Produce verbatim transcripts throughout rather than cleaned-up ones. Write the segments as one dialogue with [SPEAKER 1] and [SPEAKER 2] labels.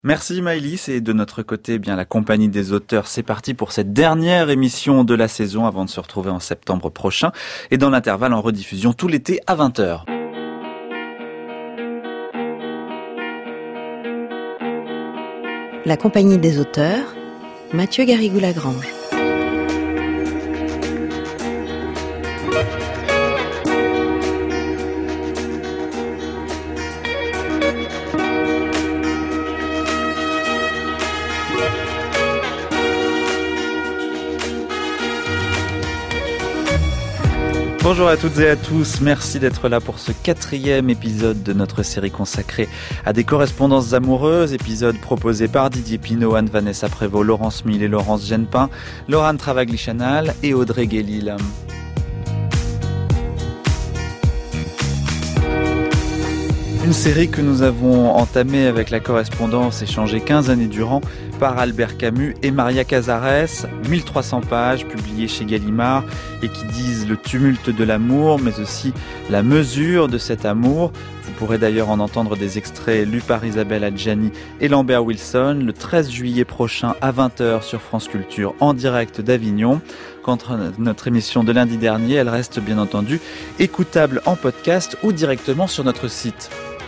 [SPEAKER 1] Merci Maëlys, et de notre côté, eh bien la compagnie des auteurs, c'est parti pour cette dernière émission de la saison avant de se retrouver en septembre prochain et dans l'intervalle en rediffusion tout l'été à vingt heures.
[SPEAKER 2] La compagnie des auteurs, Mathieu Garrigou-Lagrange.
[SPEAKER 1] Bonjour à toutes et à tous, merci d'être là pour ce quatrième épisode de notre série consacrée à des correspondances amoureuses, épisode proposé par Didier Pinault, Anne-Vanessa Prévost, Laurence Mille et Laurence Genepin, Laurent Travagli-Chanal et Audrey Guélil. Une série que nous avons entamée avec la correspondance échangée quinze années durant par Albert Camus et Maria Casares, mille trois cents pages publiées chez Gallimard et qui disent le tumulte de l'amour mais aussi la mesure de cet amour. Vous pourrez d'ailleurs en entendre des extraits lus par Isabelle Adjani et Lambert Wilson le treize juillet prochain à vingt heures sur France Culture en direct d'Avignon. Quant à notre émission de lundi dernier, elle reste bien entendu écoutable en podcast ou directement sur notre site.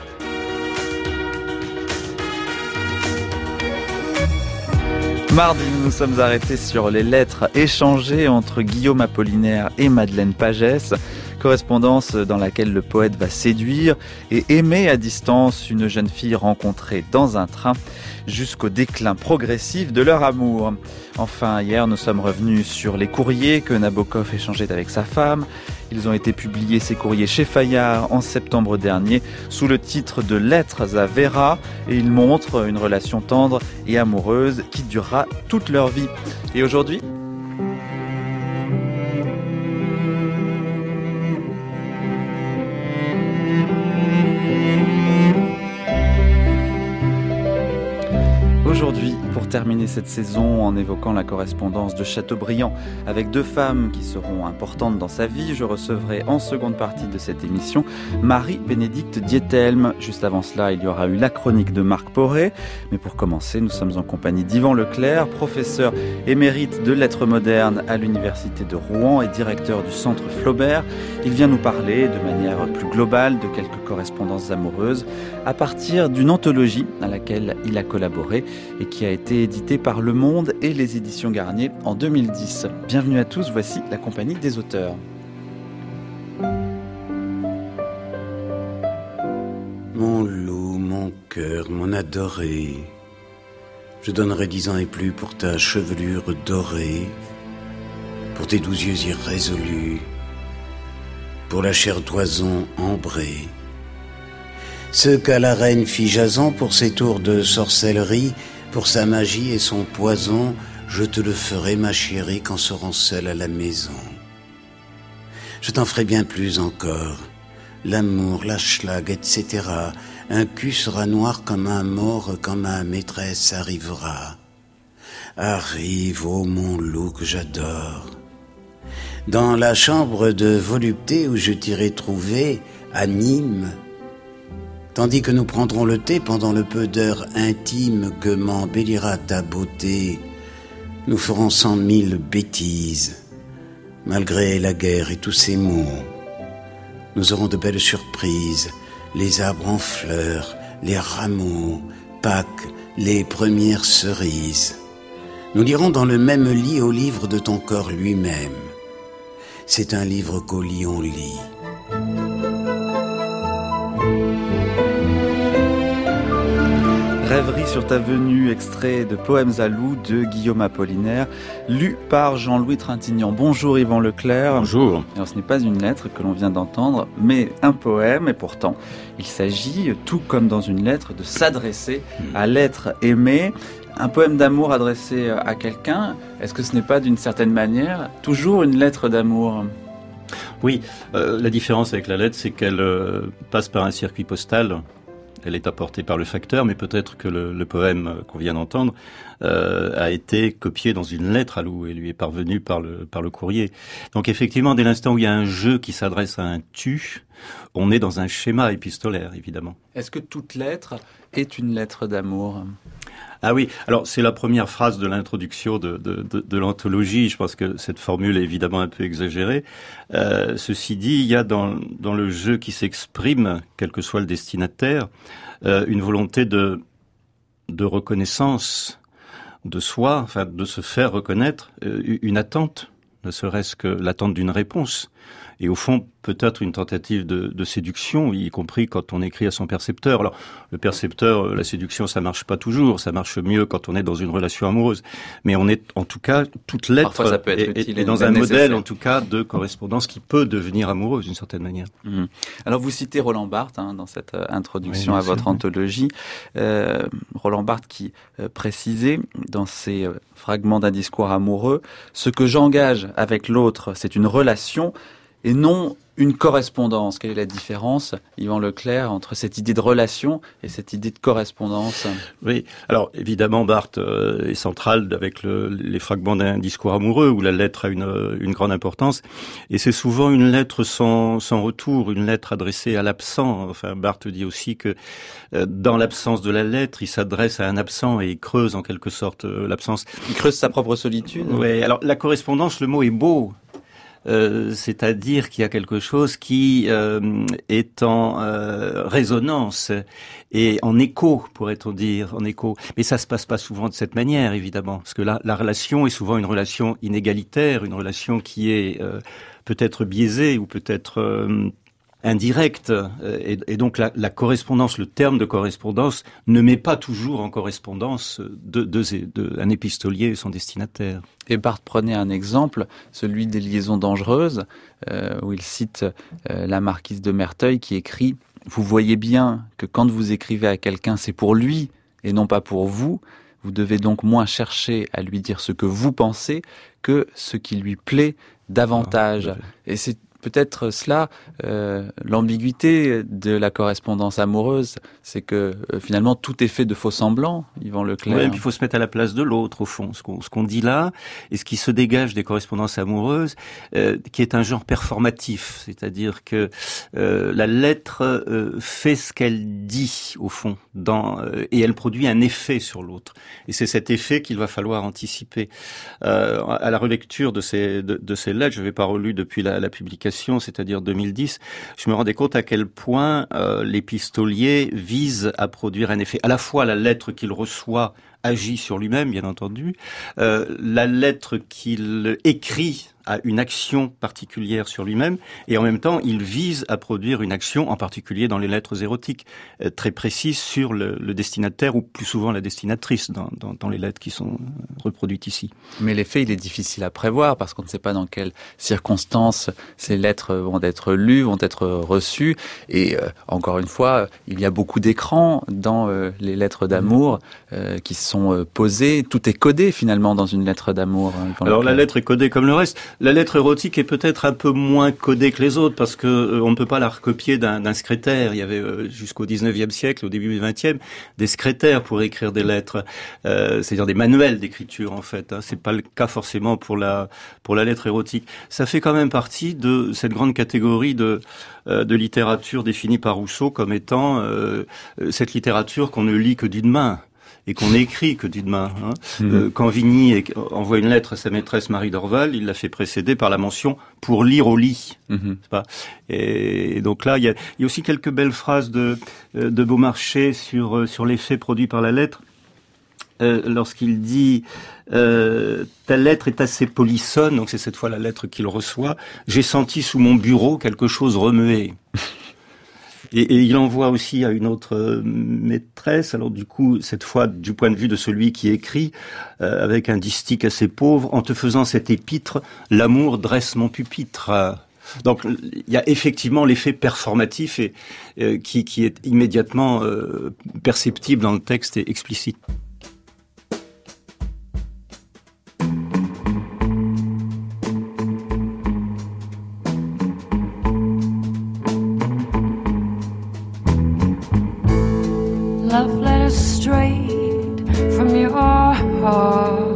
[SPEAKER 1] Mardi, nous nous sommes arrêtés sur les lettres échangées entre Guillaume Apollinaire et Madeleine Pagès, correspondance dans laquelle le poète va séduire et aimer à distance une jeune fille rencontrée dans un train jusqu'au déclin progressif de leur amour. Enfin, hier, nous sommes revenus sur les courriers que Nabokov échangeait avec sa femme. Ils ont été publiés, ces courriers, chez Fayard en septembre dernier, sous le titre de Lettres à Vera, et ils montrent une relation tendre et amoureuse qui durera toute leur vie. Et aujourd'hui ? Aujourd'hui, pour terminer cette saison en évoquant la correspondance de Chateaubriand avec deux femmes qui seront importantes dans sa vie, je recevrai en seconde partie de cette émission Marie-Bénédicte Diethelm. Juste avant cela, il y aura eu la chronique de Marc Poré. Mais pour commencer, nous sommes en compagnie d'Yvan Leclerc, professeur émérite de lettres modernes à l'université de Rouen et directeur du centre Flaubert. Il vient nous parler de manière plus globale de quelques correspondances amoureuses à partir d'une anthologie à laquelle il a collaboré et qui a été édité par Le Monde et les éditions Garnier en deux mille dix. Bienvenue à tous, voici la compagnie des auteurs.
[SPEAKER 3] Mon loup, mon cœur, mon adoré, je donnerais dix ans et plus pour ta chevelure dorée, pour tes doux yeux irrésolus, pour la chair d'oison ambrée. Ce qu'à la reine fit Jason pour ses tours de sorcellerie, pour sa magie et son poison, je te le ferai, ma chérie, quand serons seuls à la maison. Je t'en ferai bien plus encore. L'amour, la schlag, et cetera. Un cul sera noir comme un mort quand ma maîtresse arrivera. Arrive, ô mon loup que j'adore. Dans la chambre de volupté où je t'irai trouver, à Nîmes, tandis que nous prendrons le thé pendant le peu d'heures intimes que m'embellira ta beauté, nous ferons cent mille bêtises, malgré la guerre et tous ses maux. Nous aurons de belles surprises, les arbres en fleurs, les rameaux, Pâques, les premières cerises. Nous lirons dans le même lit au livre de ton corps lui-même. C'est un livre qu'au lit on lit.
[SPEAKER 1] Rêverie sur ta venue, extrait de Poèmes à loup de Guillaume Apollinaire, lu par Jean-Louis Trintignant. Bonjour Yvan Leclerc.
[SPEAKER 4] Bonjour.
[SPEAKER 1] Alors ce n'est pas une lettre que l'on vient d'entendre, mais un poème, et pourtant il s'agit, tout comme dans une lettre, de s'adresser à l'être aimé. Un poème d'amour adressé à quelqu'un, est-ce que ce n'est pas d'une certaine manière toujours une lettre d'amour ?
[SPEAKER 4] Oui, euh, la différence avec la lettre, c'est qu'elle euh, passe par un circuit postal. Elle est apportée par le facteur, mais peut-être que le, le poème qu'on vient d'entendre euh, a été copié dans une lettre à Lou et lui est parvenu par le, par le courrier. Donc effectivement, dès l'instant où il y a un jeu qui s'adresse à un tu, on est dans un schéma épistolaire, évidemment.
[SPEAKER 1] Est-ce que toute lettre est une lettre d'amour ?
[SPEAKER 4] Ah oui, alors c'est la première phrase de l'introduction de, de, de, de l'anthologie. Je pense que cette formule est évidemment un peu exagérée. Euh, ceci dit, il y a dans, dans le jeu qui s'exprime, quel que soit le destinataire, euh, une volonté de, de reconnaissance de soi, enfin de se faire reconnaître, euh, une attente, ne serait-ce que l'attente d'une réponse. Et au fond, peut-être une tentative de, de séduction, y compris quand on écrit à son percepteur. Alors, le percepteur, la séduction, ça marche pas toujours. Ça marche mieux quand on est dans une relation amoureuse. Mais on est, en tout cas, toute lettre
[SPEAKER 1] Parfois, ça peut être
[SPEAKER 4] est,
[SPEAKER 1] utile
[SPEAKER 4] est, est dans un
[SPEAKER 1] nécessaire.
[SPEAKER 4] modèle, en tout cas, de correspondance qui peut devenir amoureuse d'une certaine manière.
[SPEAKER 1] Mmh. Alors, vous citez Roland Barthes hein, dans cette euh, introduction
[SPEAKER 4] oui,
[SPEAKER 1] à votre
[SPEAKER 4] sûr.
[SPEAKER 1] anthologie. Euh, Roland Barthes qui euh, précisait dans ses euh, fragments d'un discours amoureux, ce que j'engage avec l'autre, c'est une relation et non une correspondance. Quelle est la différence, Yvan Leclerc, entre cette idée de relation et cette idée de correspondance ?
[SPEAKER 4] Oui, alors évidemment Barthes euh, est central avec le, les fragments d'un discours amoureux où la lettre a une, une grande importance, et c'est souvent une lettre sans, sans retour, une lettre adressée à l'absent. Enfin, Barthes dit aussi que euh, dans l'absence de la lettre, il s'adresse à un absent et il creuse en quelque sorte euh, l'absence.
[SPEAKER 1] Il creuse sa propre solitude.
[SPEAKER 4] Oui, alors la correspondance, le mot est beau. Euh, c'est-à-dire qu'il y a quelque chose qui euh, est en euh, résonance et en écho, pourrait-on dire, en écho. Mais ça se passe pas souvent de cette manière, évidemment, parce que là, la relation est souvent une relation inégalitaire, une relation qui est euh, peut-être biaisée ou peut-être euh, indirecte, et, et donc la, la correspondance, le terme de correspondance ne met pas toujours en correspondance de, de, de, de, un épistolier et son destinataire.
[SPEAKER 1] Et Barthes prenait un exemple, celui des liaisons dangereuses, euh, où il cite euh, la marquise de Merteuil qui écrit « Vous voyez bien que quand vous écrivez à quelqu'un, c'est pour lui et non pas pour vous. Vous devez donc moins chercher à lui dire ce que vous pensez que ce qui lui plaît davantage. Ah, » Et c'est peut-être cela, euh, l'ambiguïté de la correspondance amoureuse, c'est que euh, finalement tout est fait de faux semblants, Yvan Leclerc.
[SPEAKER 4] Oui, et puis il faut se mettre à la place de l'autre, au fond. Ce qu'on, ce qu'on dit là, et ce qui se dégage des correspondances amoureuses, euh, qui est un genre performatif, c'est-à-dire que euh, la lettre euh, fait ce qu'elle dit, au fond, dans, euh, et elle produit un effet sur l'autre. Et c'est cet effet qu'il va falloir anticiper. Euh, à la relecture de ces, de, de ces lettres, je n'avais pas relu depuis la, la publication, c'est-à-dire deux mille dix, je me rendais compte à quel point euh, l'épistolier vise à produire un effet. À la fois la lettre qu'il reçoit agit sur lui-même, bien entendu, euh, la lettre qu'il écrit a une action particulière sur lui-même, et en même temps, il vise à produire une action, en particulier dans les lettres érotiques, euh, très précise sur le, le destinataire, ou plus souvent la destinatrice, dans, dans, dans les lettres qui sont reproduites ici.
[SPEAKER 1] Mais l'effet, il est difficile à prévoir, parce qu'on ne sait pas dans quelles circonstances ces lettres vont être lues, vont être reçues, et euh, encore une fois, il y a beaucoup d'écrans dans euh, les lettres d'amour euh, qui sont euh, posées. Tout est codé, finalement, dans une lettre d'amour. Hein,
[SPEAKER 4] Alors, la lettre est codée comme le reste. La lettre érotique est peut-être un peu moins codée que les autres parce que euh, on ne peut pas la recopier d'un, d'un secrétaire. Il y avait euh, jusqu'au dix-neuvième siècle, au début du vingtième, des secrétaires pour écrire des lettres, euh, c'est-à-dire des manuels d'écriture en fait. Hein. C'est pas le cas forcément pour la pour la lettre érotique. Ça fait quand même partie de cette grande catégorie de euh, de littérature définie par Rousseau comme étant euh, cette littérature qu'on ne lit que d'une main. Et qu'on écrit que d'une main. Hein. Mmh. Euh, quand Vigny envoie une lettre à sa maîtresse Marie d'Orval, il la fait précéder par la mention « pour lire au lit mmh. ». C'est pas. Et donc là, il y a, il y a aussi quelques belles phrases de, de Beaumarchais sur, sur l'effet produit par la lettre. Euh, lorsqu'il dit euh, « ta lettre est assez polissonne », donc c'est cette fois la lettre qu'il reçoit, « j'ai senti sous mon bureau quelque chose remuer ». Et, et il envoie aussi à une autre euh, maîtresse, alors du coup, cette fois du point de vue de celui qui écrit, euh, avec un distique assez pauvre, « En te faisant cet épître, l'amour dresse mon pupitre ». Donc il y a effectivement l'effet performatif et, euh, qui, qui est immédiatement euh, perceptible dans le texte et explicite.
[SPEAKER 5] Love letters straight from your heart.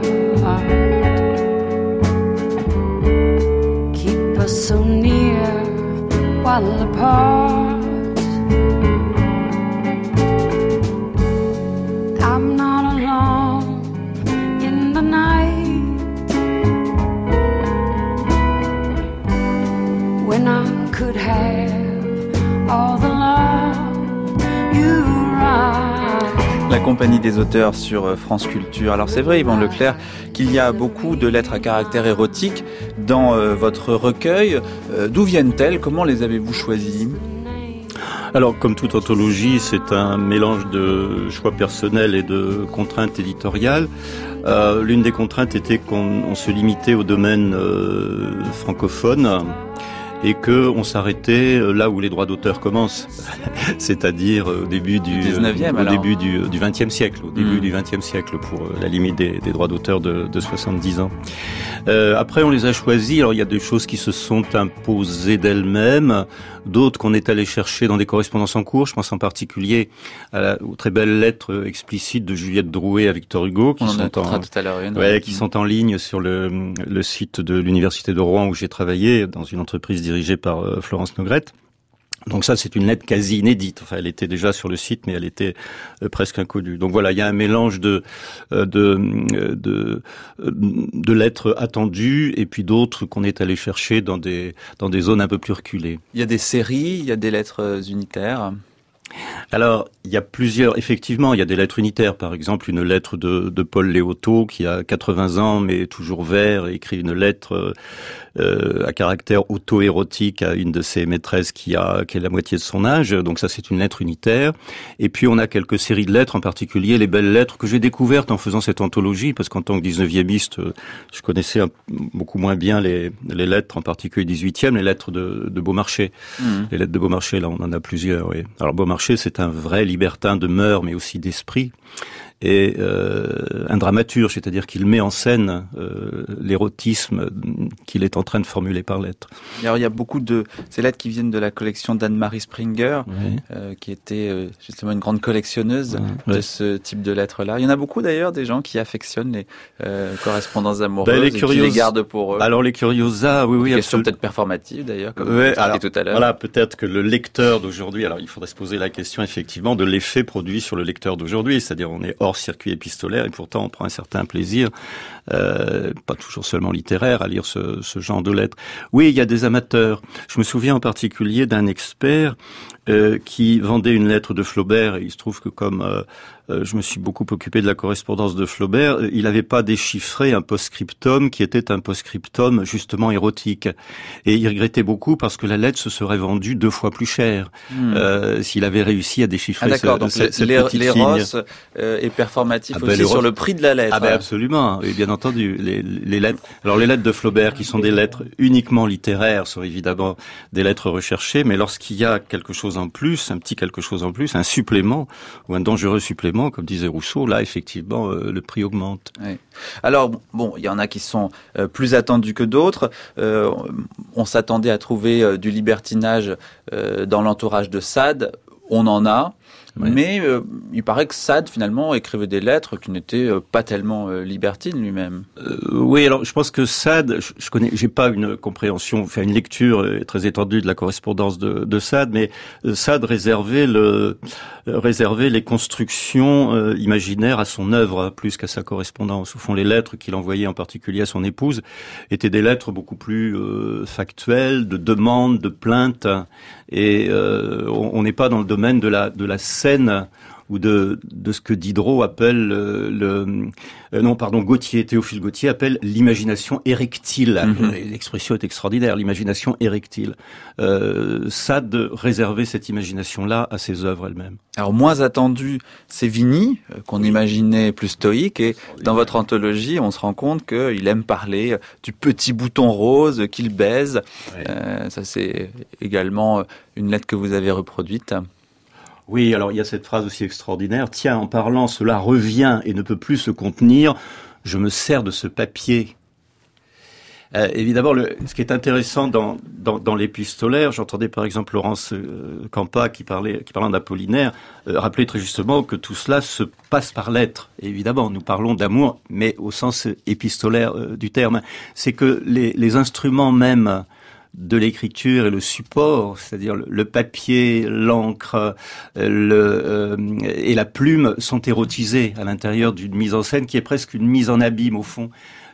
[SPEAKER 5] Keep us so near while apart. I'm not alone.
[SPEAKER 1] Compagnie des auteurs sur France Culture. Alors c'est vrai, Yvan Leclerc, qu'il y a beaucoup de lettres à caractère érotique dans euh, votre recueil. Euh, d'où viennent-elles? Comment les avez-vous choisies?
[SPEAKER 4] Alors, comme toute anthologie, c'est un mélange de choix personnels et de contraintes éditoriales. Euh, l'une des contraintes était qu'on on se limitait au domaine euh, francophone et que on s'arrêtait là où les droits d'auteur commencent, c'est-à-dire au début du
[SPEAKER 1] dix-neuvième,
[SPEAKER 4] au
[SPEAKER 1] alors.
[SPEAKER 4] début du, du vingtième siècle, au début
[SPEAKER 1] mmh.
[SPEAKER 4] du vingtième siècle pour la limite des, des droits d'auteur de, de soixante-dix ans. Euh, après, on les a choisis. Alors, il y a des choses qui se sont imposées d'elles-mêmes, d'autres qu'on est allé chercher dans des correspondances en cours. Je pense en particulier à la, aux très belles lettres explicites de Juliette Drouet à Victor Hugo, qui
[SPEAKER 1] on
[SPEAKER 4] sont
[SPEAKER 1] en
[SPEAKER 4] en,
[SPEAKER 1] tout à l'heure une,
[SPEAKER 4] ouais,
[SPEAKER 1] ouais.
[SPEAKER 4] qui sont en ligne sur le, le site de l'université de Rouen où j'ai travaillé dans une entreprise dirigée par euh, Florence Nogrette. Donc ça, c'est une lettre quasi inédite. Enfin, elle était déjà sur le site, mais elle était euh, presque inconnue. Donc voilà, il y a un mélange de euh, de, euh, de de lettres attendues et puis d'autres qu'on est allé chercher dans des dans des zones un peu plus reculées.
[SPEAKER 1] Il y a des séries, il y a des lettres unitaires.
[SPEAKER 4] Alors, il y a plusieurs, effectivement, il y a des lettres unitaires. Par exemple, une lettre de, de Paul Léoto, qui a quatre-vingts ans, mais toujours vert, et écrit une lettre euh, à caractère auto-érotique à une de ses maîtresses qui a, qui est la moitié de son âge. Donc ça, c'est une lettre unitaire. Et puis, on a quelques séries de lettres, en particulier les belles lettres que j'ai découvertes en faisant cette anthologie, parce qu'en tant que dix-neuviémiste, je connaissais un, beaucoup moins bien les, les lettres, en particulier dix-huitième, les lettres de, de Beaumarchais. Mmh. Les lettres de Beaumarchais, là, on en a plusieurs, oui. Alors, Beaumarchais, c'est un vrai libertin de mœurs, mais aussi d'esprit, et euh, un dramaturge, c'est-à-dire qu'il met en scène euh, l'érotisme qu'il est en train de formuler par lettres.
[SPEAKER 1] Alors il y a beaucoup de ces lettres qui viennent de la collection d'Anne-Marie Springer,
[SPEAKER 4] oui.
[SPEAKER 1] euh, qui était euh, justement une grande collectionneuse
[SPEAKER 4] ouais.
[SPEAKER 1] de
[SPEAKER 4] ouais.
[SPEAKER 1] ce type de lettres-là. Il y en a beaucoup d'ailleurs des gens qui affectionnent les euh, correspondances amoureuses
[SPEAKER 4] ben, les
[SPEAKER 1] et
[SPEAKER 4] curios...
[SPEAKER 1] qui les gardent pour eux.
[SPEAKER 4] Alors les curiosas, oui, oui.
[SPEAKER 1] Une question
[SPEAKER 4] absolument.
[SPEAKER 1] peut-être performative d'ailleurs, comme
[SPEAKER 4] ouais,
[SPEAKER 1] vous
[SPEAKER 4] alors,
[SPEAKER 1] tout à l'heure.
[SPEAKER 4] Voilà, peut-être que le lecteur d'aujourd'hui, alors il faudrait se poser la question effectivement de l'effet produit sur le lecteur d'aujourd'hui, c'est-à-dire on est hors circuit épistolaire et pourtant on prend un certain plaisir, euh, pas toujours seulement littéraire, à lire ce, ce genre de lettres. Oui, il y a des amateurs. Je me souviens en particulier d'un expert euh, qui vendait une lettre de Flaubert, et il se trouve que comme euh, euh, je me suis beaucoup occupé de la correspondance de Flaubert, il n'avait pas déchiffré un post-scriptum qui était un post-scriptum justement érotique. Et il regrettait beaucoup parce que la lettre se serait vendue deux fois plus cher mmh. euh, s'il avait réussi à déchiffrer
[SPEAKER 1] ah, d'accord,
[SPEAKER 4] ce,
[SPEAKER 1] donc
[SPEAKER 4] cette, cette
[SPEAKER 1] les,
[SPEAKER 4] petite
[SPEAKER 1] l'éros
[SPEAKER 4] ligne.
[SPEAKER 1] Euh, est performatif
[SPEAKER 4] ah
[SPEAKER 1] aussi
[SPEAKER 4] ben,
[SPEAKER 1] sur le prix de la lettre.
[SPEAKER 4] Ah ben absolument, et bien entendu. Les, les lettres. Alors les lettres de Flaubert, qui sont des lettres uniquement littéraires, sont évidemment des lettres recherchées, mais lorsqu'il y a quelque chose en plus, un petit quelque chose en plus, un supplément ou un dangereux supplément, comme disait Rousseau, là effectivement euh, le prix augmente.
[SPEAKER 1] Oui. Alors bon, il y en a qui sont euh, plus attendus que d'autres. Euh, on s'attendait à trouver euh, du libertinage euh, dans l'entourage de Sade. On en a. Oui. Mais euh, il paraît que Sade, finalement, écrivait des lettres qui n'étaient euh, pas tellement euh, libertines lui-même.
[SPEAKER 4] Euh, oui, alors je pense que Sade, je, je connais, j'ai pas une compréhension, enfin une lecture euh, très étendue de la correspondance de, de Sade, mais euh, Sade réservait le, euh, réservait les constructions euh, imaginaires à son œuvre plus qu'à sa correspondance. Au fond, les lettres qu'il envoyait en particulier à son épouse étaient des lettres beaucoup plus euh, factuelles, de demandes, de plaintes, et euh, on n'est pas dans le domaine de la de la scène ou de de ce que Diderot appelle euh, le euh, non pardon Gautier Théophile Gautier appelle l'imagination érectile. Mm-hmm. L'expression est extraordinaire, l'imagination érectile. Euh, Sade réservait cette imagination-là à ses œuvres elles-mêmes.
[SPEAKER 1] Alors moins attendu, c'est Vigny, qu'on oui. imaginait plus stoïque, et dans votre anthologie, on se rend compte qu'il aime parler du petit bouton rose qu'il baise. Oui. Euh, ça c'est également une lettre que vous avez reproduite.
[SPEAKER 4] Oui, alors il y a cette phrase aussi extraordinaire. Tiens, en parlant, cela revient et ne peut plus se contenir. Je me sers de ce papier. Euh, évidemment, le, ce qui est intéressant dans, dans, dans l'épistolaire, j'entendais par exemple Laurence euh, Campa qui parlait, qui parlant d'Apollinaire, euh, rappeler très justement que tout cela se passe par lettres. Et évidemment, nous parlons d'amour, mais au sens épistolaire euh, du terme. C'est que les, les instruments mêmes de l'écriture et le support, c'est-à-dire le papier, l'encre le, euh, et la plume sont érotisés à l'intérieur d'une mise en scène qui est presque une mise en abîme au fond.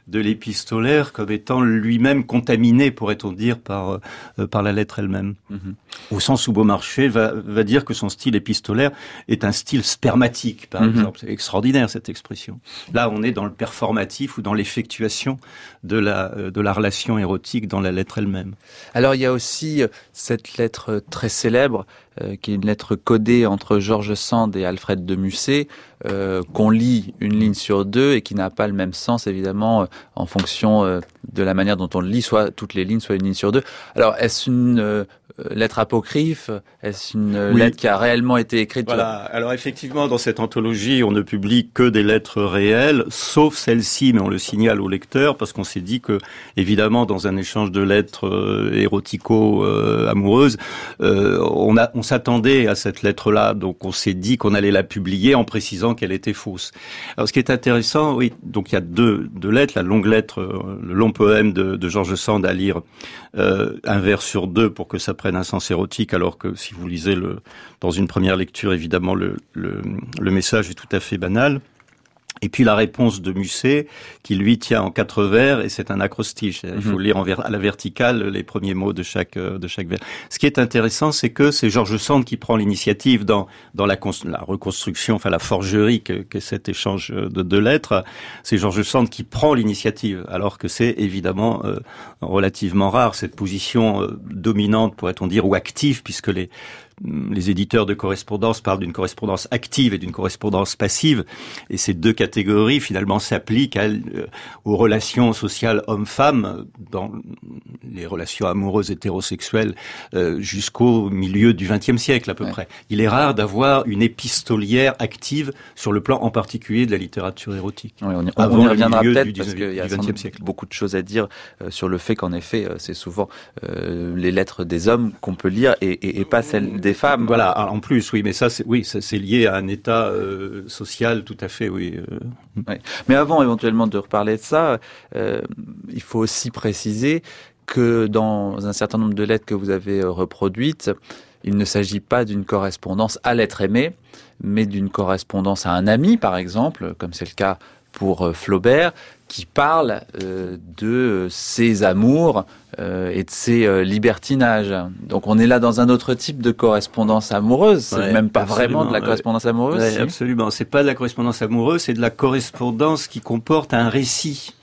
[SPEAKER 4] de l'épistolaire comme étant lui-même contaminé, pourrait-on dire, par euh, par la lettre elle-même. Mm-hmm. Au sens où Beaumarchais va va dire que son style épistolaire est un style spermatique, par mm-hmm. exemple. C'est extraordinaire cette expression. Là, on est dans le performatif ou dans l'effectuation de la de la relation érotique dans la lettre elle-même.
[SPEAKER 1] Alors il y a aussi cette lettre très célèbre Euh, qui est une lettre codée entre George Sand et Alfred de Musset, euh, qu'on lit une ligne sur deux et qui n'a pas le même sens, évidemment, euh, en fonction euh, de la manière dont on le lit, soit toutes les lignes, soit une ligne sur deux. Alors, est-ce une euh, lettre apocryphe? Est-ce une oui. lettre qui a réellement été écrite?
[SPEAKER 4] Voilà. Alors, effectivement, dans cette anthologie, on ne publie que des lettres réelles, sauf celle-ci, mais on le signale au lecteur, parce qu'on s'est dit que, évidemment, dans un échange de lettres euh, érotico-amoureuses, euh, on a on On s'attendait à cette lettre-là, donc on s'est dit qu'on allait la publier en précisant qu'elle était fausse. Alors, ce qui est intéressant, oui, donc il y a deux, deux lettres, la longue lettre, le long poème de, de George Sand à lire euh, un vers sur deux pour que ça prenne un sens érotique, alors que si vous lisez le, dans une première lecture, évidemment, le, le, le message est tout à fait banal. Et puis la réponse de Musset, qui lui tient en quatre vers, et c'est un acrostiche. Il faut lire en ver- à la verticale les premiers mots de chaque de chaque vers. Ce qui est intéressant, c'est que c'est George Sand qui prend l'initiative dans dans la, cons- la reconstruction, enfin la forgerie que, que cet échange de deux lettres. C'est George Sand qui prend l'initiative, alors que c'est évidemment euh, relativement rare cette position euh, dominante, pourrait-on dire, ou active, puisque les les éditeurs de correspondance parlent d'une correspondance active et d'une correspondance passive, et ces deux catégories finalement s'appliquent à, euh, aux relations sociales hommes-femmes dans les relations amoureuses hétérosexuelles euh, jusqu'au milieu du vingtième siècle à peu ouais. près. Il est rare d'avoir une épistolière active sur le plan en particulier de la littérature érotique.
[SPEAKER 1] Oui, on y, on y reviendra peut-être parce qu'il y a beaucoup de choses à dire euh, sur le fait qu'en effet euh, c'est souvent euh, les lettres des hommes qu'on peut lire et, et, et pas celles des femmes.
[SPEAKER 4] Voilà, en plus, oui, mais ça, c'est, oui, ça, c'est lié à un état euh, social, tout à fait, oui. Euh.
[SPEAKER 1] Ouais. Mais avant, éventuellement, de reparler de ça, euh, il faut aussi préciser que dans un certain nombre de lettres que vous avez reproduites, il ne s'agit pas d'une correspondance à l'être aimé, mais d'une correspondance à un ami, par exemple, comme c'est le cas pour Flaubert, qui parle euh, de ses amours euh, et de ses euh, libertinages. Donc on est là dans un autre type de correspondance amoureuse. C'est ouais, même pas vraiment de la correspondance amoureuse.
[SPEAKER 4] Ouais,
[SPEAKER 1] si
[SPEAKER 4] absolument. C'est pas de la correspondance amoureuse, c'est de la correspondance qui comporte un récit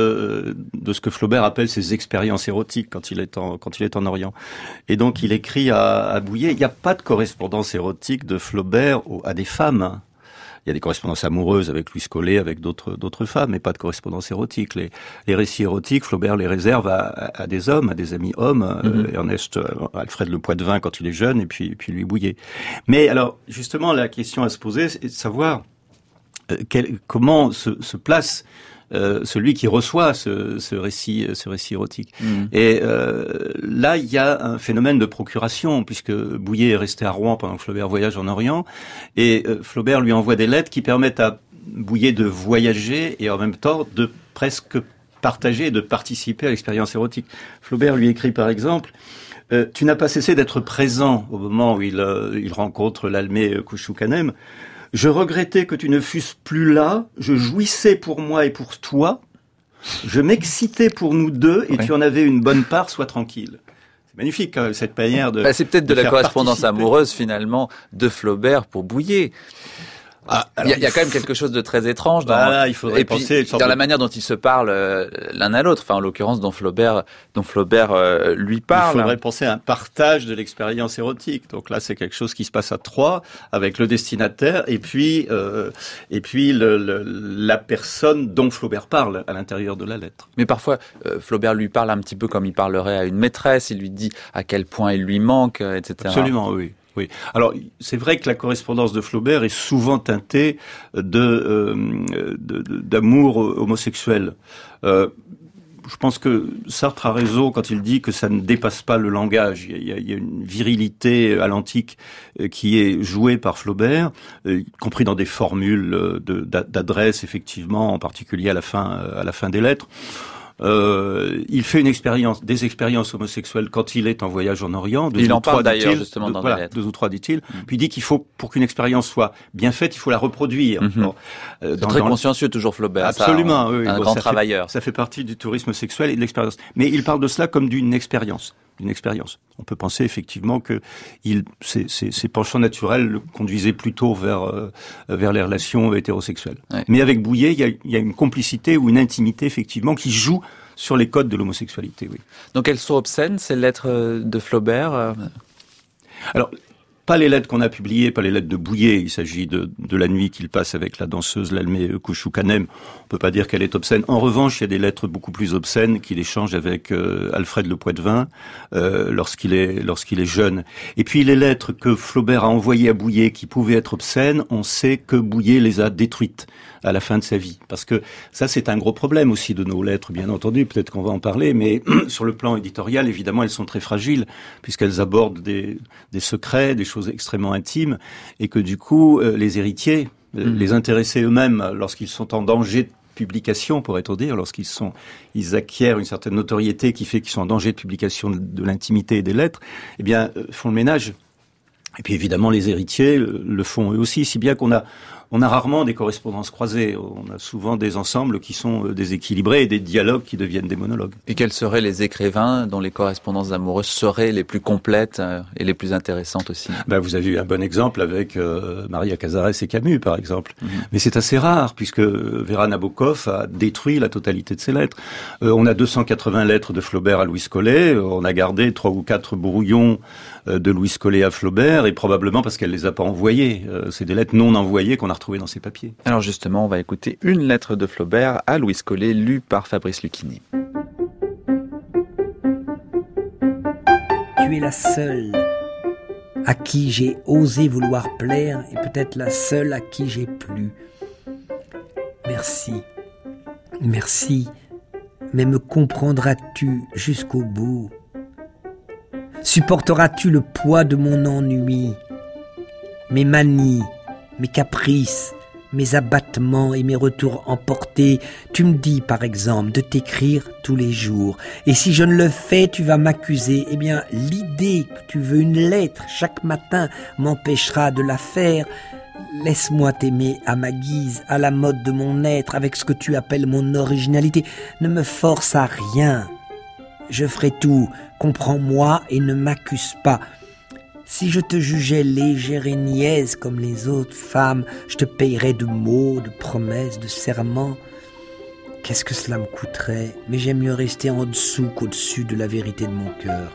[SPEAKER 4] de de ce que Flaubert appelle ses expériences érotiques quand il est en quand il est en Orient. Et donc il écrit à, à Bouillet. Il n'y a pas de correspondance érotique de Flaubert au, à des femmes. Il y a des correspondances amoureuses avec Louise Collet, avec d'autres d'autres femmes, mais pas de correspondance érotique. Les, les récits érotiques, Flaubert les réserve à, à, à des hommes, à des amis hommes. Mm-hmm. euh, Ernest, Alfred Le Poitvin quand il est jeune, et puis, et puis Louis Bouillet. Mais alors, justement, la question à se poser, c'est de savoir euh, quel, comment se, se place Euh, celui qui reçoit ce, ce récit, ce récit érotique. Mmh. Et euh, là, il y a un phénomène de procuration, puisque Bouillet est resté à Rouen pendant que Flaubert voyage en Orient, et euh, Flaubert lui envoie des lettres qui permettent à Bouillet de voyager et en même temps de presque partager et de participer à l'expérience érotique. Flaubert lui écrit par exemple euh, « Tu n'as pas cessé d'être présent au moment où il, euh, il rencontre l'Almé Kouchoukanem. Je regrettais que tu ne fusses plus là, je jouissais pour moi et pour toi, je m'excitais pour nous deux et ouais. tu en avais une bonne part, sois tranquille. » C'est magnifique, cette manière de...
[SPEAKER 1] Bah, c'est peut-être de, de la correspondance participer. amoureuse, finalement, de Flaubert pour Bouillet. Ah, il, y a, il y a quand même quelque chose de très étrange dans,
[SPEAKER 4] voilà, il faudrait
[SPEAKER 1] et puis,
[SPEAKER 4] penser
[SPEAKER 1] dans de... la manière dont ils se parlent euh, l'un à l'autre. Enfin, en l'occurrence, dont Flaubert, dont Flaubert euh, lui parle.
[SPEAKER 4] Il faudrait penser à un partage de l'expérience érotique. Donc là, c'est quelque chose qui se passe à trois avec le destinataire et puis euh, et puis le, le, la personne dont Flaubert parle à l'intérieur de la lettre.
[SPEAKER 1] Mais parfois, euh, Flaubert lui parle un petit peu comme il parlerait à une maîtresse. Il lui dit à quel point il lui manque, et cetera.
[SPEAKER 4] Absolument, oui. Oui. Alors, c'est vrai que la correspondance de Flaubert est souvent teintée de, euh, de, de d'amour homosexuel. Euh, je pense que Sartre a raison quand il dit que ça ne dépasse pas le langage. Il y a, il y a une virilité à l'antique qui est jouée par Flaubert, y compris dans des formules de, d'adresse, effectivement, en particulier à la fin, à la fin des lettres. Euh, il fait une expérience, des expériences homosexuelles quand il est en voyage en Orient.
[SPEAKER 1] Il en parle d'ailleurs justement dans
[SPEAKER 4] voilà,
[SPEAKER 1] les lettres.
[SPEAKER 4] Deux ou trois, dit-il. Mmh. Puis il dit qu'il faut, pour qu'une expérience soit bien faite, il faut la reproduire.
[SPEAKER 1] Mmh. Bon, euh, dans, très dans... consciencieux toujours Flaubert.
[SPEAKER 4] Absolument.
[SPEAKER 1] Ça,
[SPEAKER 4] oui,
[SPEAKER 1] un
[SPEAKER 4] bon,
[SPEAKER 1] grand
[SPEAKER 4] ça
[SPEAKER 1] travailleur.
[SPEAKER 4] Fait, ça fait partie du tourisme sexuel et de l'expérience. Mais il parle de cela comme d'une expérience. D'une expérience. On peut penser effectivement que il, ses, ses, ses penchants naturels le conduisaient plutôt vers euh, vers les relations hétérosexuelles. Ouais. Mais avec Bouillet, il y a, il y a une complicité ou une intimité effectivement qui joue sur les codes de l'homosexualité. Oui.
[SPEAKER 1] Donc elles sont obscènes ces lettres de Flaubert.
[SPEAKER 4] Alors. Pas les lettres qu'on a publiées, pas les lettres de Bouillet. Il s'agit de, de la nuit qu'il passe avec la danseuse Lalmé Kouchoukanem. On peut pas dire qu'elle est obscène. En revanche, il y a des lettres beaucoup plus obscènes qu'il échange avec euh, Alfred Le Poitvin euh, lorsqu'il est lorsqu'il est jeune. Et puis les lettres que Flaubert a envoyées à Bouillet qui pouvaient être obscènes, on sait que Bouillet les a détruites à la fin de sa vie. Parce que ça, c'est un gros problème aussi de nos lettres, bien entendu. Peut-être qu'on va en parler, mais sur le plan éditorial, évidemment, elles sont très fragiles puisqu'elles abordent des, des secrets, des choses extrêmement intimes, et que du coup, euh, les héritiers, mmh. les intéressés eux-mêmes, lorsqu'ils sont en danger de publication, pourrait-on dire, lorsqu'ils sont, ils acquièrent une certaine notoriété qui fait qu'ils sont en danger de publication de, de l'intimité et des lettres, eh bien, euh, font le ménage. Et puis évidemment, les héritiers euh, le font eux aussi, si bien qu'on a On a rarement des correspondances croisées. On a souvent des ensembles qui sont déséquilibrés et des dialogues qui deviennent des monologues.
[SPEAKER 1] Et quels seraient les écrivains dont les correspondances amoureuses seraient les plus complètes et les plus intéressantes aussi?
[SPEAKER 4] Ben, vous avez eu un bon exemple avec euh, Maria Cazares et Camus, par exemple. Mmh. Mais c'est assez rare, puisque Vera Nabokov a détruit la totalité de ses lettres. Euh, on a deux cent quatre-vingts lettres de Flaubert à Louis Collet. On a gardé trois ou quatre brouillons de Louis Collet à Flaubert, et probablement parce qu'elle les a pas envoyés. Euh, c'est des lettres non envoyées qu'on a retrouvées dans ses papiers.
[SPEAKER 1] Alors justement, on va écouter une lettre de Flaubert à Louis Collet, lue par Fabrice Lucchini.
[SPEAKER 6] Tu es la seule à qui j'ai osé vouloir plaire, et peut-être la seule à qui j'ai plu. Merci, merci, mais me comprendras-tu jusqu'au bout? Supporteras-tu le poids de mon ennui, mes manies, mes caprices, mes abattements et mes retours emportés? Tu me dis, par exemple, de t'écrire tous les jours. Et si je ne le fais, tu vas m'accuser. Eh bien, l'idée que tu veux une lettre chaque matin m'empêchera de la faire. Laisse-moi t'aimer à ma guise, à la mode de mon être, avec ce que tu appelles mon originalité. Ne me force à rien. Je ferai tout. Comprends-moi et ne m'accuse pas. Si je te jugeais légère et niaise comme les autres femmes, je te payerais de mots, de promesses, de serments. Qu'est-ce que cela me coûterait? Mais j'aime mieux rester en dessous qu'au-dessus de la vérité de mon cœur.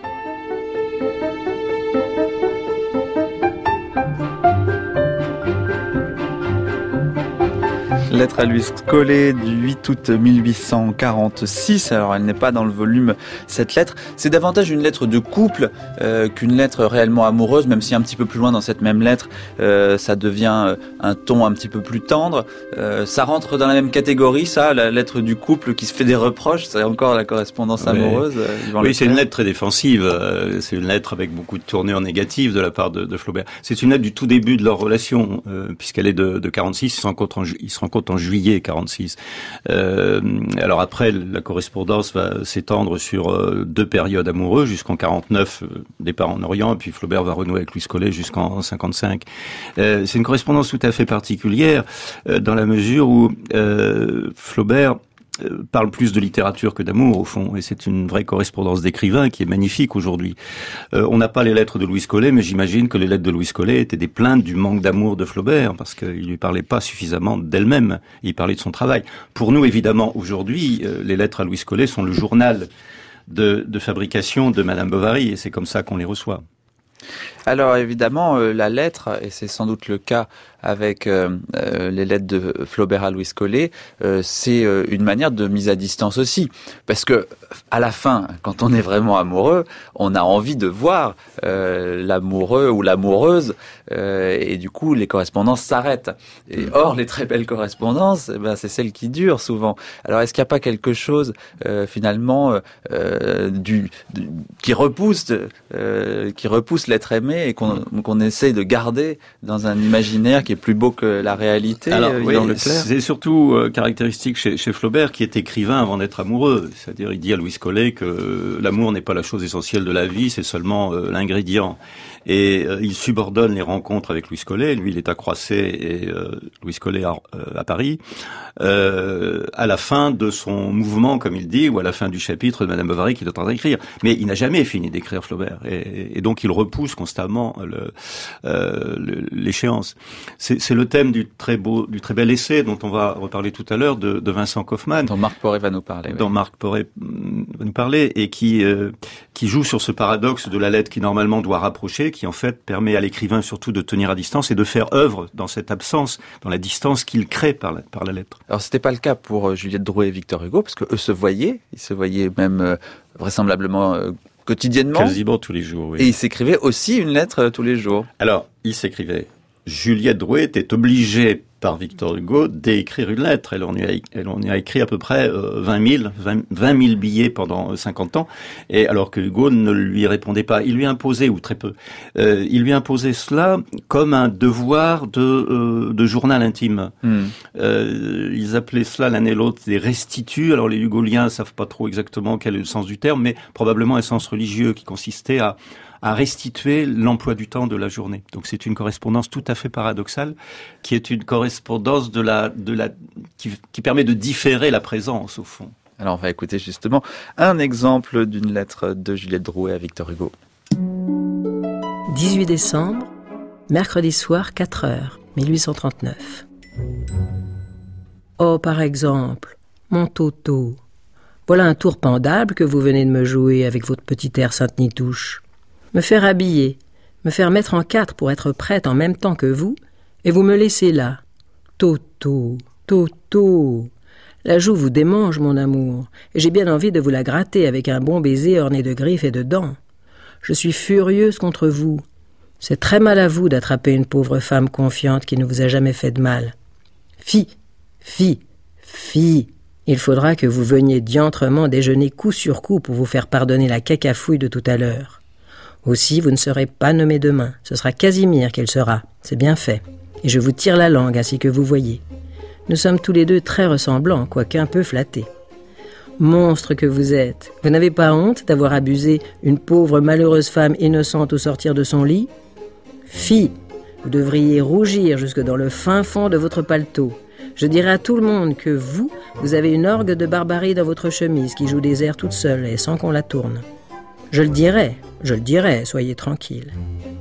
[SPEAKER 1] Lettre à Louis Collet du huit août mille huit cent quarante-six. Alors elle n'est pas dans le volume, cette lettre. C'est davantage une lettre de couple euh, qu'une lettre réellement amoureuse, même si un petit peu plus loin dans cette même lettre, euh, ça devient un ton un petit peu plus tendre. Euh, ça rentre dans la même catégorie, ça, la lettre du couple qui se fait des reproches. C'est encore la correspondance amoureuse.
[SPEAKER 4] Euh, oui, c'est une lettre très défensive. Euh, c'est une lettre avec beaucoup de tournures négatives de la part de, de Flaubert. C'est une lettre du tout début de leur relation, euh, puisqu'elle est de, de quarante-six. Ils se rencontrent en, ils se rencontrent en juillet quarante-six. Euh, alors après, la correspondance va s'étendre sur euh, deux périodes amoureuses, jusqu'en quarante-neuf, euh, départ en Orient, et puis Flaubert va renouer avec Louis Collet jusqu'en cinquante-cinq. Euh, c'est une correspondance tout à fait particulière, euh, dans la mesure où euh, Flaubert parle plus de littérature que d'amour, au fond, et c'est une vraie correspondance d'écrivain qui est magnifique aujourd'hui. Euh, on n'a pas les lettres de Louis Collet, mais j'imagine que les lettres de Louis Collet étaient des plaintes du manque d'amour de Flaubert, parce qu'il lui parlait pas suffisamment d'elle-même, il parlait de son travail. Pour nous, évidemment, aujourd'hui, euh, les lettres à Louis Collet sont le journal de, de fabrication de Madame Bovary, et c'est comme ça qu'on les reçoit.
[SPEAKER 1] Alors évidemment, euh, la lettre, et c'est sans doute le cas avec euh, euh, les lettres de Flaubert à Louis Collet, euh, c'est euh, une manière de mise à distance aussi. Parce que à la fin, quand on est vraiment amoureux, on a envie de voir euh, l'amoureux ou l'amoureuse, euh, et du coup les correspondances s'arrêtent. Et or, les très belles correspondances, eh ben, c'est celles qui durent souvent. Alors est-ce qu'il n'y a pas quelque chose euh, finalement euh, du, du qui repousse, euh, qui repousse l'être aimé et qu'on, qu'on essaye de garder dans un imaginaire qui est plus beau que la réalité.
[SPEAKER 4] Alors,
[SPEAKER 1] euh,
[SPEAKER 4] oui,
[SPEAKER 1] dans Leclerc.
[SPEAKER 4] C'est surtout euh, caractéristique chez, chez Flaubert, qui est écrivain avant d'être amoureux. C'est-à-dire, il dit à Louise Collet que euh, l'amour n'est pas la chose essentielle de la vie, c'est seulement euh, l'ingrédient. Et euh, il subordonne les rencontres avec Louise Collet. Lui, il est à Croisset et euh, Louise Collet à, euh, à Paris. Euh, à la fin de son mouvement, comme il dit, ou à la fin du chapitre de Madame Bovary qu'il est en train d'écrire. Mais il n'a jamais fini d'écrire Flaubert. Et, et donc, il repousse constamment le, euh, le, l'échéance. C'est, c'est le thème du très beau, du très bel essai dont on va reparler tout à l'heure de, de Vincent Kaufmann.
[SPEAKER 1] Dont Marc Poré va nous parler.
[SPEAKER 4] Dont
[SPEAKER 1] oui.
[SPEAKER 4] Marc Poré va nous parler et qui, euh, qui joue sur ce paradoxe de la lettre qui normalement doit rapprocher, qui en fait permet à l'écrivain surtout de tenir à distance et de faire œuvre dans cette absence, dans la distance qu'il crée par la, par la lettre.
[SPEAKER 1] Alors c'était pas le cas pour euh, Juliette Drouet et Victor Hugo, parce que eux se voyaient, ils se voyaient même euh, vraisemblablement euh, quotidiennement.
[SPEAKER 4] Quasiment tous les jours, oui.
[SPEAKER 1] Et ils s'écrivaient aussi une lettre euh, tous les jours.
[SPEAKER 4] Alors, ils s'écrivaient. Juliette Drouet était obligée par Victor Hugo d'écrire une lettre. Elle en y a, elle en y a écrit à peu près euh, vingt mille billets pendant cinquante ans, et alors que Hugo ne lui répondait pas. Il lui imposait, ou très peu, euh, il lui imposait cela comme un devoir de, euh, de journal intime. Mm. Euh, ils appelaient cela l'un et l'autre des restituts. Alors les hugoliens savent pas trop exactement quel est le sens du terme, mais probablement un sens religieux qui consistait à à restituer l'emploi du temps de la journée. Donc c'est une correspondance tout à fait paradoxale, qui est une correspondance de la, de la, qui, qui permet de différer la présence au fond.
[SPEAKER 1] Alors on va écouter justement un exemple d'une lettre de Juliette Drouet à Victor Hugo.
[SPEAKER 7] dix-huit décembre, mercredi soir, quatre heures, mille huit cent trente-neuf. Oh, par exemple, mon Toto, voilà un tour pendable que vous venez de me jouer avec votre petit air Sainte-Nitouche. Me faire habiller, me faire mettre en quatre pour être prête en même temps que vous, et vous me laissez là. Toto, Toto. La joue vous démange, mon amour, et j'ai bien envie de vous la gratter avec un bon baiser orné de griffes et de dents. Je suis furieuse contre vous. C'est très mal à vous d'attraper une pauvre femme confiante qui ne vous a jamais fait de mal. Fi, fi, fi. Il faudra que vous veniez diantrement déjeuner coup sur coup pour vous faire pardonner la cacafouille de tout à l'heure. Aussi, vous ne serez pas nommé demain. Ce sera Casimir qu'elle sera. C'est bien fait. Et je vous tire la langue, ainsi que vous voyez. Nous sommes tous les deux très ressemblants, quoique un peu flattés. Monstre que vous êtes. Vous n'avez pas honte d'avoir abusé une pauvre malheureuse femme innocente au sortir de son lit ? Fi, vous devriez rougir jusque dans le fin fond de votre paletot. Je dirai à tout le monde que vous, vous avez une orgue de barbarie dans votre chemise qui joue des airs toute seule et sans qu'on la tourne. Je le dirai, je le dirai, soyez tranquille.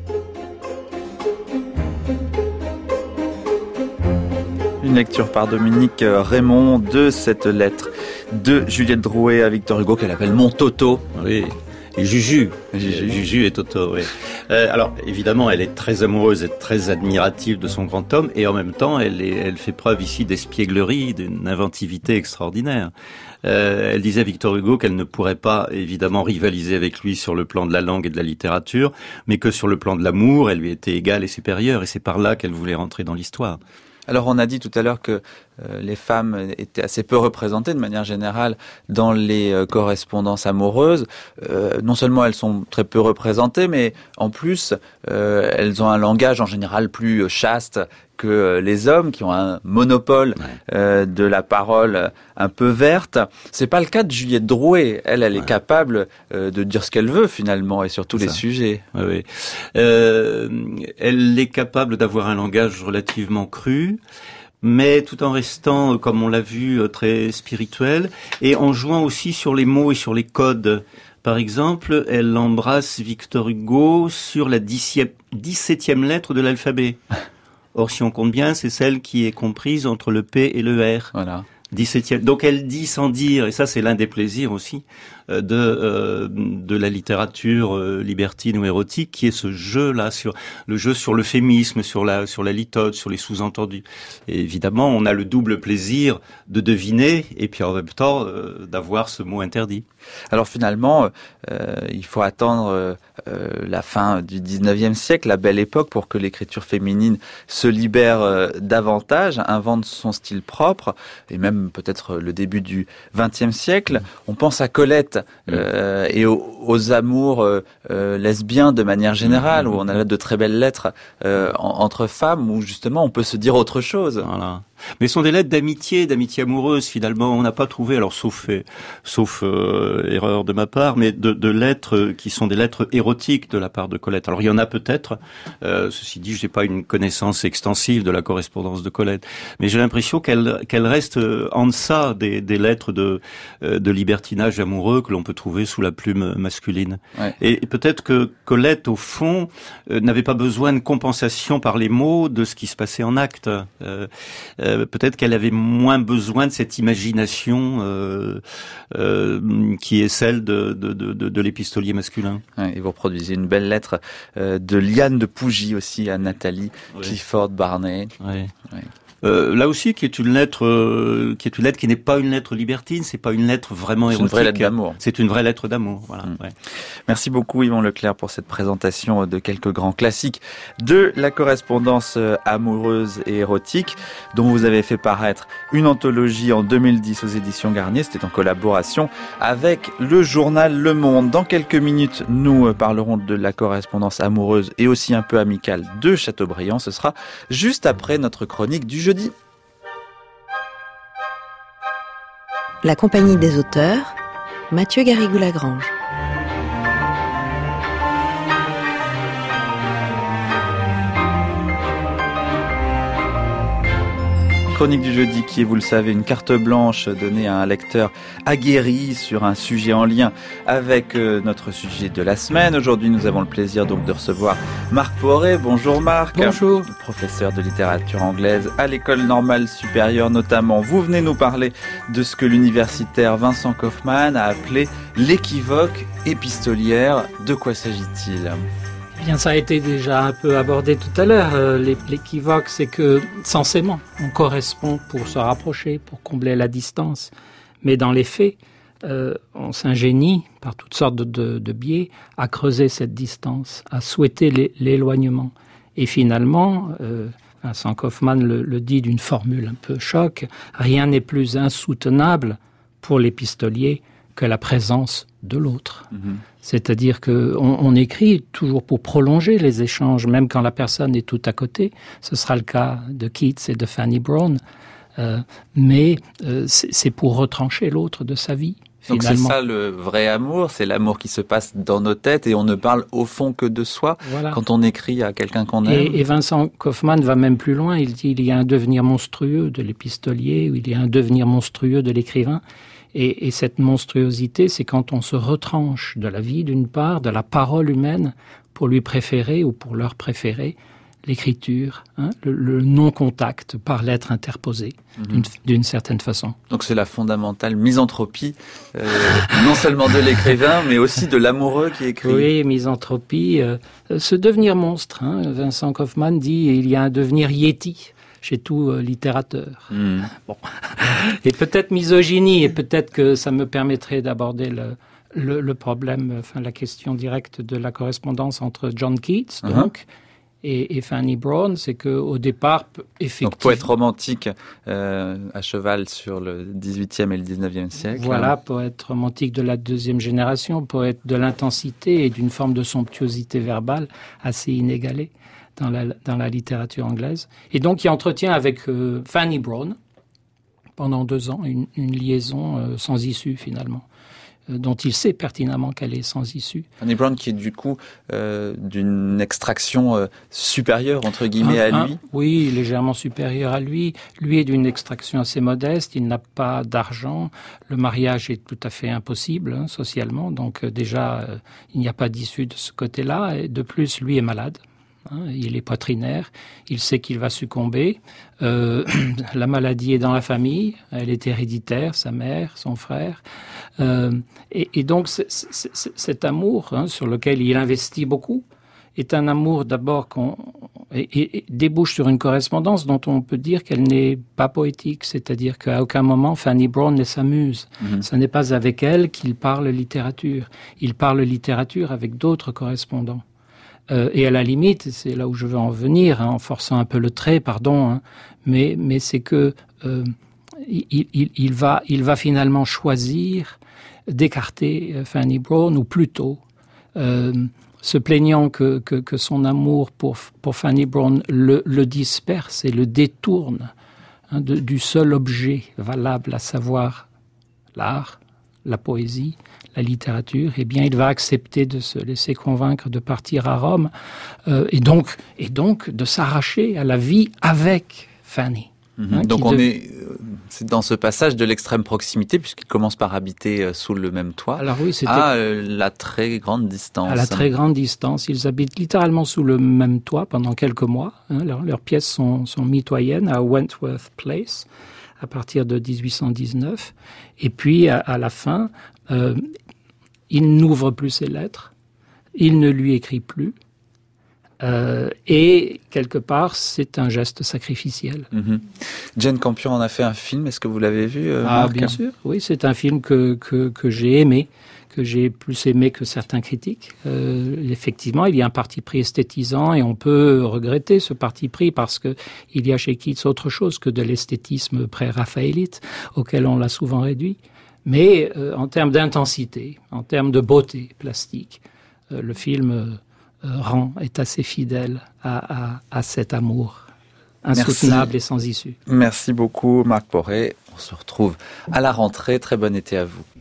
[SPEAKER 1] Une lecture par Dominique Raymond de cette lettre de Juliette Drouet à Victor Hugo qu'elle appelle Mon Toto.
[SPEAKER 4] Oui. Et Juju, Juju, Juju et Toto, oui. Euh, alors, évidemment, elle est très amoureuse et très admirative de son grand homme, et en même temps, elle, est, elle fait preuve ici d'espièglerie, d'une inventivité extraordinaire. Euh, elle disait à Victor Hugo qu'elle ne pourrait pas, évidemment, rivaliser avec lui sur le plan de la langue et de la littérature, mais que sur le plan de l'amour, elle lui était égale et supérieure, et c'est par là qu'elle voulait rentrer dans l'histoire.
[SPEAKER 1] Alors on a dit tout à l'heure que euh, les femmes étaient assez peu représentées de manière générale dans les euh, correspondances amoureuses. Euh, non seulement elles sont très peu représentées, mais en plus euh, elles ont un langage en général plus chaste que les hommes, qui ont un monopole ouais. euh, de la parole un peu verte. C'est pas le cas de Juliette Drouet. Elle, elle ouais. est capable euh, de dire ce qu'elle veut finalement, et sur tous les sujets.
[SPEAKER 4] Oui, oui. Euh, elle est capable d'avoir un langage relativement cru, mais tout en restant, comme on l'a vu, très spirituel, et en jouant aussi sur les mots et sur les codes. Par exemple, elle embrasse Victor Hugo sur la dix-septième lettre de l'alphabet. Or, si on compte bien, c'est celle qui est comprise entre le P et le R.
[SPEAKER 1] Voilà.
[SPEAKER 4] dix-septième. Donc elle dit sans dire, et ça c'est l'un des plaisirs aussi euh, de euh, de la littérature euh, libertine ou érotique, qui est ce jeu-là, sur le jeu sur l'euphémisme, sur la sur la litote, sur les sous-entendus. Et évidemment, on a le double plaisir de deviner et puis en même temps euh, d'avoir ce mot interdit.
[SPEAKER 1] Alors finalement, euh, il faut attendre euh, la fin du dix-neuvième siècle, la belle époque, pour que l'écriture féminine se libère euh, davantage, invente son style propre, et même même peut-être le début du vingtième siècle. On pense à Colette euh, et aux, aux amours euh, euh, lesbiens de manière générale, où on a là de très belles lettres euh, en, entre femmes, où justement on peut se dire autre chose.
[SPEAKER 4] Voilà. Mais ce sont des lettres d'amitié, d'amitié amoureuse finalement. On n'a pas trouvé, alors sauf sauf euh, erreur de ma part, mais de, de lettres qui sont des lettres érotiques de la part de Colette. Alors il y en a peut-être. Euh, ceci dit, je n'ai pas une connaissance extensive de la correspondance de Colette, mais j'ai l'impression qu'elle qu'elle reste en deçà des, des lettres de de libertinage amoureux que l'on peut trouver sous la plume masculine. Ouais. Et, et peut-être que Colette, au fond, euh, n'avait pas besoin de compensation par les mots de ce qui se passait en acte. Euh, euh, Peut-être qu'elle avait moins besoin de cette imagination euh, euh, qui est celle de, de, de, de l'épistolier masculin.
[SPEAKER 1] Ouais, et vous produisez une belle lettre euh, de Liane de Pougy aussi à Nathalie oui. Clifford Barney.
[SPEAKER 4] Oui. Oui. Euh, là aussi, qui est une lettre, euh, qui est une lettre qui n'est pas une lettre libertine, c'est pas une lettre vraiment érotique.
[SPEAKER 1] C'est une vraie lettre d'amour.
[SPEAKER 4] C'est une vraie lettre d'amour. Voilà. Mmh. Ouais.
[SPEAKER 1] Merci beaucoup Yvon Leclerc pour cette présentation de quelques grands classiques de la correspondance amoureuse et érotique, dont vous avez fait paraître une anthologie en deux mille dix aux éditions Garnier. C'était en collaboration avec le journal Le Monde. Dans quelques minutes, nous parlerons de la correspondance amoureuse et aussi un peu amicale de Chateaubriand. Ce sera juste après notre chronique du jeudi.
[SPEAKER 2] La compagnie des auteurs, Mathieu Garrigou-Lagrange.
[SPEAKER 1] Chronique du jeudi qui est, vous le savez, une carte blanche donnée à un lecteur aguerri sur un sujet en lien avec euh, notre sujet de la semaine. Aujourd'hui, nous avons le plaisir donc de recevoir Marc Poré. Bonjour Marc.
[SPEAKER 8] Bonjour.
[SPEAKER 1] Professeur de littérature anglaise à l'École normale supérieure notamment. Vous venez nous parler de ce que l'universitaire Vincent Kaufmann a appelé l'équivoque épistolière. De quoi s'agit-il ?
[SPEAKER 8] Eh bien, ça a été déjà un peu abordé tout à l'heure. Euh, l'équivoque, c'est que, censément, on correspond pour se rapprocher, pour combler la distance. Mais dans les faits, euh, on s'ingénie, par toutes sortes de, de, de biais, à creuser cette distance, à souhaiter l'éloignement. Et finalement, euh, Vincent Kaufmann le, le dit d'une formule un peu choc, rien n'est plus insoutenable pour l'épistolier que la présence de l'autre. Mmh. C'est-à-dire que on, on écrit toujours pour prolonger les échanges, même quand la personne est tout à côté. Ce sera le cas de Keats et de Fanny Brawne. Euh, mais euh, c'est pour retrancher l'autre de sa vie.
[SPEAKER 1] Donc c'est ça le vrai amour, c'est l'amour qui se passe dans nos têtes et on ne parle au fond que de soi voilà. Quand on écrit à quelqu'un qu'on aime.
[SPEAKER 8] Et, et Vincent Kaufmann va même plus loin, il dit il y a un devenir monstrueux de l'épistolier, ou il y a un devenir monstrueux de l'écrivain. Et, et cette monstruosité, c'est quand on se retranche de la vie d'une part, de la parole humaine, pour lui préférer ou pour leur préférer l'écriture, hein, le, le non-contact par lettre interposée, mmh. d'une, d'une certaine façon.
[SPEAKER 1] Donc c'est la fondamentale misanthropie, euh, non seulement de l'écrivain, mais aussi de l'amoureux qui écrit.
[SPEAKER 8] Oui, misanthropie, euh, ce devenir monstre. Hein, Vincent Kaufmann dit il y a un devenir yéti chez tout euh, littérateur. Mmh. Bon. Et peut-être misogynie, et peut-être que ça me permettrait d'aborder le, le, le problème, enfin la question directe de la correspondance entre John Keats, mmh. donc, et, et Fanny Brawne, c'est qu'au départ, effectivement...
[SPEAKER 1] Donc poète romantique euh, à cheval sur le dix-huitième et le dix-neuvième siècle.
[SPEAKER 8] Voilà, poète romantique de la deuxième génération, poète de l'intensité et d'une forme de somptuosité verbale assez inégalée dans la, dans la littérature anglaise. Et donc, il entretient avec euh, Fanny Brawne, pendant deux ans, une, une liaison euh, sans issue, finalement, euh, dont il sait pertinemment qu'elle est sans issue.
[SPEAKER 1] Fanny Brawne qui est, du coup, euh, d'une extraction euh, supérieure, entre guillemets, un, à lui.
[SPEAKER 8] Un, oui, légèrement supérieure à lui. Lui est d'une extraction assez modeste, il n'a pas d'argent, le mariage est tout à fait impossible, hein, socialement, donc euh, déjà, euh, il n'y a pas d'issue de ce côté-là, et de plus, lui est malade. Hein, il est poitrinaire, il sait qu'il va succomber. Euh, la maladie est dans la famille, elle est héréditaire, sa mère, son frère. Euh, et, et donc c'est, c'est, c'est, cet amour hein, sur lequel il investit beaucoup est un amour d'abord qu'on et, et, et débouche sur une correspondance dont on peut dire qu'elle n'est pas poétique, c'est-à-dire qu'à aucun moment Fanny Brawne ne s'amuse. Mm-hmm. Ce n'est pas avec elle qu'il parle littérature. Il parle littérature avec d'autres correspondants. Euh, et à la limite, c'est là où je veux en venir, hein, en forçant un peu le trait, pardon, hein, mais, mais c'est que euh, il, il, il, va, il va finalement choisir d'écarter Fanny Brawne, ou plutôt euh, se plaignant que, que, que son amour pour, pour Fanny Brawne le, le disperse et le détourne hein, de, du seul objet valable, à savoir l'art, la poésie, la littérature, eh bien, il va accepter de se laisser convaincre de partir à Rome euh, et donc, et donc de s'arracher à la vie avec Fanny.
[SPEAKER 1] Mmh.
[SPEAKER 8] Hein,
[SPEAKER 1] donc on
[SPEAKER 8] de...
[SPEAKER 1] est, c'est dans ce passage de l'extrême proximité, puisqu'il commence par habiter sous le même toit,
[SPEAKER 8] Alors oui, c'était...
[SPEAKER 1] à euh, la très grande distance.
[SPEAKER 8] À la très grande distance. Ils habitent littéralement sous le même toit pendant quelques mois. Hein. Leurs, leurs pièces sont, sont mitoyennes à Wentworth Place à partir de dix-huit cent dix-neuf. Et puis, à, à la fin, euh, il n'ouvre plus ses lettres, il ne lui écrit plus. Euh, et quelque part, c'est un geste sacrificiel.
[SPEAKER 1] Mm-hmm. Jane Campion en a fait un film. Est-ce que vous l'avez vu, euh,
[SPEAKER 8] Ah,
[SPEAKER 1] Marc ?
[SPEAKER 8] bien sûr. Oui, c'est un film que que, que j'ai aimé, que j'ai plus aimé que certains critiques. Euh, effectivement, il y a un parti pris esthétisant et on peut regretter ce parti pris parce que il y a chez Keats autre chose que de l'esthétisme pré-raphaélite auquel on l'a souvent réduit. Mais euh, en termes d'intensité, en termes de beauté plastique, euh, le film euh, rend, est assez fidèle à, à, à cet amour insoutenable
[SPEAKER 1] Merci.
[SPEAKER 8] Et sans issue.
[SPEAKER 1] Merci beaucoup, Marc Poré. On se retrouve à la rentrée. Très bon été à vous.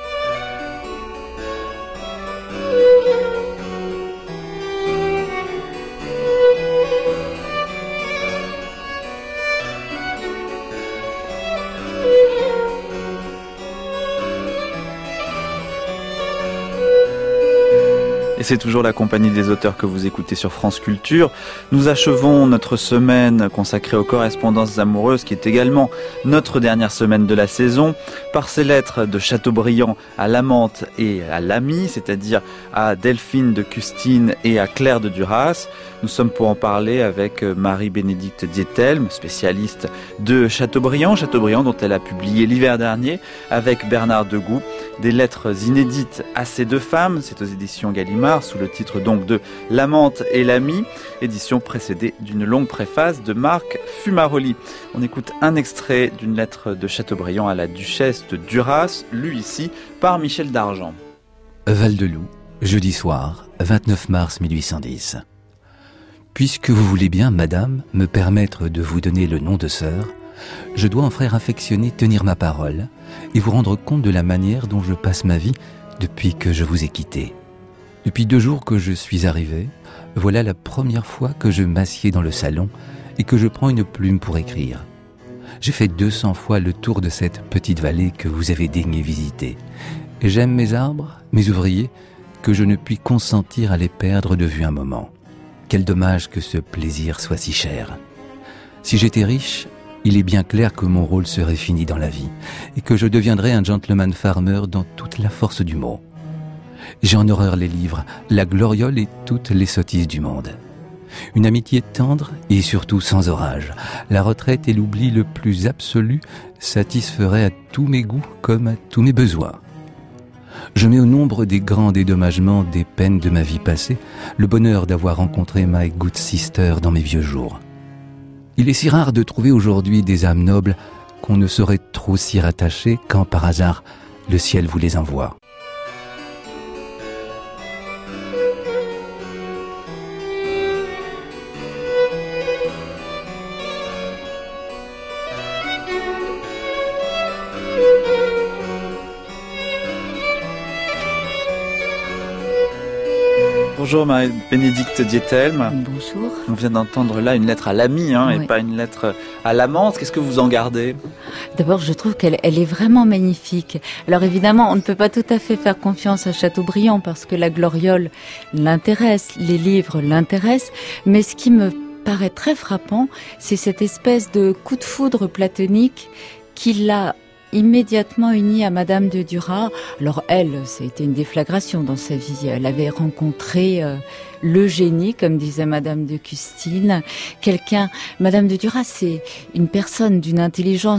[SPEAKER 1] Et c'est toujours la compagnie des auteurs que vous écoutez sur France Culture. Nous achevons notre semaine consacrée aux correspondances amoureuses, qui est également notre dernière semaine de la saison, par ces lettres de Chateaubriand à l'amante et à l'amie, c'est-à-dire à Delphine de Custine et à Claire de Duras. Nous sommes pour en parler avec Marie-Bénédicte Diethelm, spécialiste de Chateaubriand, Chateaubriand dont elle a publié l'hiver dernier avec Bernard Degout des lettres inédites à ces deux femmes. C'est aux éditions Gallimard, sous le titre donc de L'amante et l'amie, édition précédée d'une longue préface de Marc Fumaroli. On écoute un extrait d'une lettre de Chateaubriand à la duchesse de Duras, lue ici par Michel Dargent.
[SPEAKER 9] Val-de-Loup, jeudi soir, vingt-neuf mars mille huit cent dix. Puisque vous voulez bien, madame, me permettre de vous donner le nom de sœur, je dois en frère affectionné tenir ma parole et vous rendre compte de la manière dont je passe ma vie depuis que je vous ai quitté. Depuis deux jours que je suis arrivé, voilà la première fois que je m'assieds dans le salon et que je prends une plume pour écrire. J'ai fait deux cents fois le tour de cette petite vallée que vous avez daigné visiter. Et j'aime mes arbres, mes ouvriers, que je ne puis consentir à les perdre de vue un moment. Quel dommage que ce plaisir soit si cher. Si j'étais riche, il est bien clair que mon rôle serait fini dans la vie et que je deviendrais un gentleman farmer dans toute la force du mot. J'ai en horreur les livres, la gloriole et toutes les sottises du monde. Une amitié tendre et surtout sans orage, la retraite et l'oubli le plus absolu satisferaient à tous mes goûts comme à tous mes besoins. Je mets au nombre des grands dédommagements des peines de ma vie passée le bonheur d'avoir rencontré my good sister dans mes vieux jours. Il est si rare de trouver aujourd'hui des âmes nobles qu'on ne saurait trop s'y rattacher quand par hasard le ciel vous les envoie.
[SPEAKER 1] Bonjour Marie-Bénédicte Diethelm.
[SPEAKER 10] Bonjour.
[SPEAKER 1] On vient d'entendre là une lettre à l'amie hein, oui. et pas une lettre à l'amante. Qu'est-ce que vous en gardez ?
[SPEAKER 10] D'abord, je trouve qu'elle elle est vraiment magnifique. Alors évidemment, on ne peut pas tout à fait faire confiance à Chateaubriand parce que la gloriole l'intéresse, les livres l'intéressent, mais ce qui me paraît très frappant, c'est cette espèce de coup de foudre platonique qui l'a immédiatement unie à Madame de Duras. Alors elle, ça a été une déflagration dans sa vie. Elle avait rencontré euh, le génie, comme disait Madame de Custine. Quelqu'un, Madame de Duras, c'est une personne d'une intelligence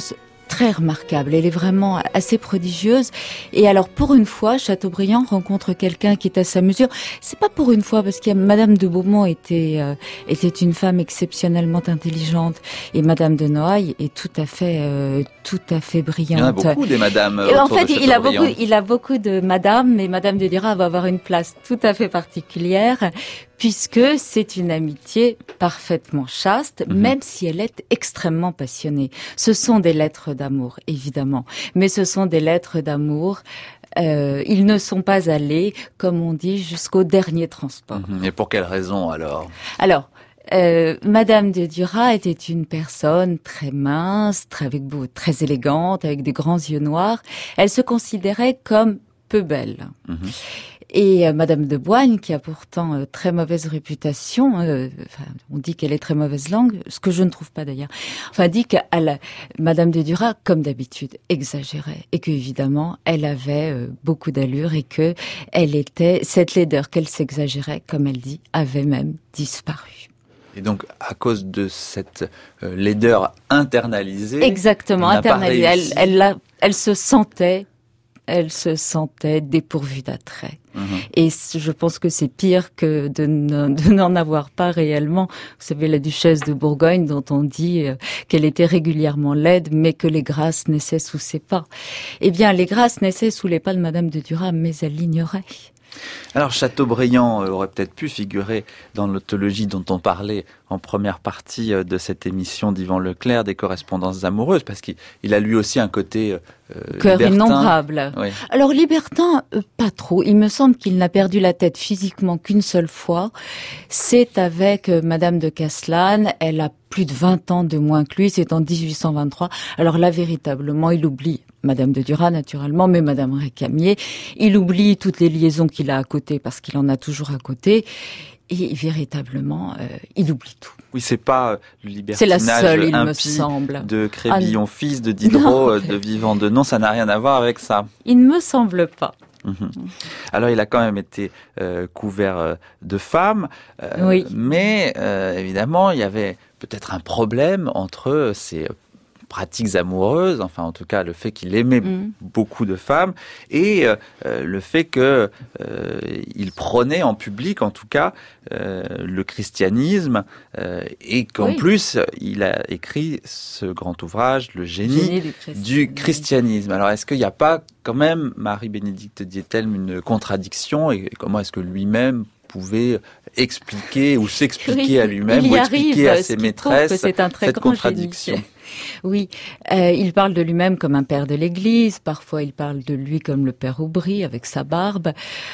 [SPEAKER 10] très remarquable. Elle est vraiment assez prodigieuse. Et alors, pour une fois, Chateaubriand rencontre quelqu'un qui est à sa mesure. C'est pas pour une fois, parce que Madame de Beaumont était euh, était une femme exceptionnellement intelligente, et Madame de Noailles est tout à fait euh, tout à fait brillante.
[SPEAKER 1] Il y en a beaucoup des madames.
[SPEAKER 10] Et en
[SPEAKER 1] autour
[SPEAKER 10] fait,
[SPEAKER 1] de
[SPEAKER 10] il a beaucoup
[SPEAKER 1] Chateaubriand.
[SPEAKER 10] il a beaucoup de madames, mais Madame de Duras va avoir une place tout à fait particulière, puisque c'est une amitié parfaitement chaste,
[SPEAKER 1] Mhm.
[SPEAKER 10] même si elle est extrêmement passionnée. Ce sont des lettres d'amour, évidemment, mais ce sont des lettres d'amour. Euh, ils ne sont pas allés, comme on dit, jusqu'au dernier transport.
[SPEAKER 1] Mhm. Et pour quelle raison alors?
[SPEAKER 10] Alors, euh, Madame de Duras était une personne très mince, très, avec beau, très élégante, avec des grands yeux noirs. Elle se considérait comme peu belle.
[SPEAKER 1] Mhm.
[SPEAKER 10] Et euh, Madame de Boigne, qui a pourtant euh, très mauvaise réputation, euh, enfin, on dit qu'elle est très mauvaise langue, ce que je ne trouve pas d'ailleurs, enfin dit que elle, Madame de Duras, comme d'habitude, exagérait, et que évidemment, elle avait euh, beaucoup d'allure, et que elle était, cette laideur qu'elle s'exagérait, comme elle dit, avait même disparu.
[SPEAKER 1] Et donc, à cause de cette euh, laideur internalisée...
[SPEAKER 10] Exactement,
[SPEAKER 1] elle n'a pas
[SPEAKER 10] internalisée. Elle,
[SPEAKER 1] réussi.
[SPEAKER 10] elle, la- elle se sentait, elle se sentait dépourvue d'attrait.
[SPEAKER 1] Mhm.
[SPEAKER 10] Et c- je pense que c'est pire que de, ne- de n'en avoir pas réellement. Vous savez, la duchesse de Bourgogne, dont on dit euh, qu'elle était régulièrement laide, mais que les grâces naissaient sous ses pas. Eh bien, les grâces naissaient sous les pas de Madame de Duras, mais elle l'ignorait.
[SPEAKER 1] Alors Chateaubriand euh, aurait peut-être pu figurer dans l'autologie dont on parlait en première partie euh, de cette émission d'Yvan Leclerc, des correspondances amoureuses, parce qu'il il a lui aussi un côté euh,
[SPEAKER 10] Cœur
[SPEAKER 1] libertin.
[SPEAKER 10] innombrable.
[SPEAKER 1] Oui.
[SPEAKER 10] Alors, libertin, euh, pas trop. Il me semble qu'il n'a perdu la tête physiquement qu'une seule fois. C'est avec euh, Madame de Castellane. Elle a plus de vingt ans de moins que lui. C'est en dix-huit cent vingt-trois. Alors là, véritablement, il oublie Madame de Duras, naturellement, mais Madame Récamier. Il oublie toutes les liaisons qu'il a à côté, parce qu'il en a toujours à côté. Et véritablement, euh, il oublie tout.
[SPEAKER 1] Oui, c'est pas euh, le
[SPEAKER 10] C'est la
[SPEAKER 1] libertinage
[SPEAKER 10] seule, il me
[SPEAKER 1] impie
[SPEAKER 10] semble.
[SPEAKER 1] de Crébillon
[SPEAKER 10] Ah,
[SPEAKER 1] fils, de Diderot,
[SPEAKER 10] non.
[SPEAKER 1] euh, de Vivant de non, ça n'a rien à voir avec ça.
[SPEAKER 10] Il ne me semble pas.
[SPEAKER 1] Mhm. Alors, il a quand même été euh, couvert euh, de femmes, euh,
[SPEAKER 10] Oui.
[SPEAKER 1] mais euh, évidemment, il y avait peut-être un problème entre ces pratiques amoureuses, enfin en tout cas le fait qu'il aimait
[SPEAKER 10] Mm.
[SPEAKER 1] beaucoup de femmes, et euh, le fait que euh, il prônait en public, en tout cas, euh, le christianisme, euh, et qu'en
[SPEAKER 10] Oui.
[SPEAKER 1] plus il a écrit ce grand ouvrage, Le génie,
[SPEAKER 10] Génie du christianisme.
[SPEAKER 1] du christianisme. Alors est-ce qu'il n'y a pas quand même, Marie-Bénédicte Diethelm, une contradiction, et comment est-ce que lui-même pouvait expliquer ou s'expliquer
[SPEAKER 10] Oui,
[SPEAKER 1] à lui-même
[SPEAKER 10] il
[SPEAKER 1] ou
[SPEAKER 10] y
[SPEAKER 1] expliquer
[SPEAKER 10] arrive,
[SPEAKER 1] à
[SPEAKER 10] ce
[SPEAKER 1] ses
[SPEAKER 10] qui prouve
[SPEAKER 1] maîtresses
[SPEAKER 10] que c'est un très
[SPEAKER 1] cette
[SPEAKER 10] grand
[SPEAKER 1] contradiction?
[SPEAKER 10] génie. Oui, euh, il parle de lui-même comme un père de l'Église, parfois il parle de lui comme le père Aubry avec sa barbe.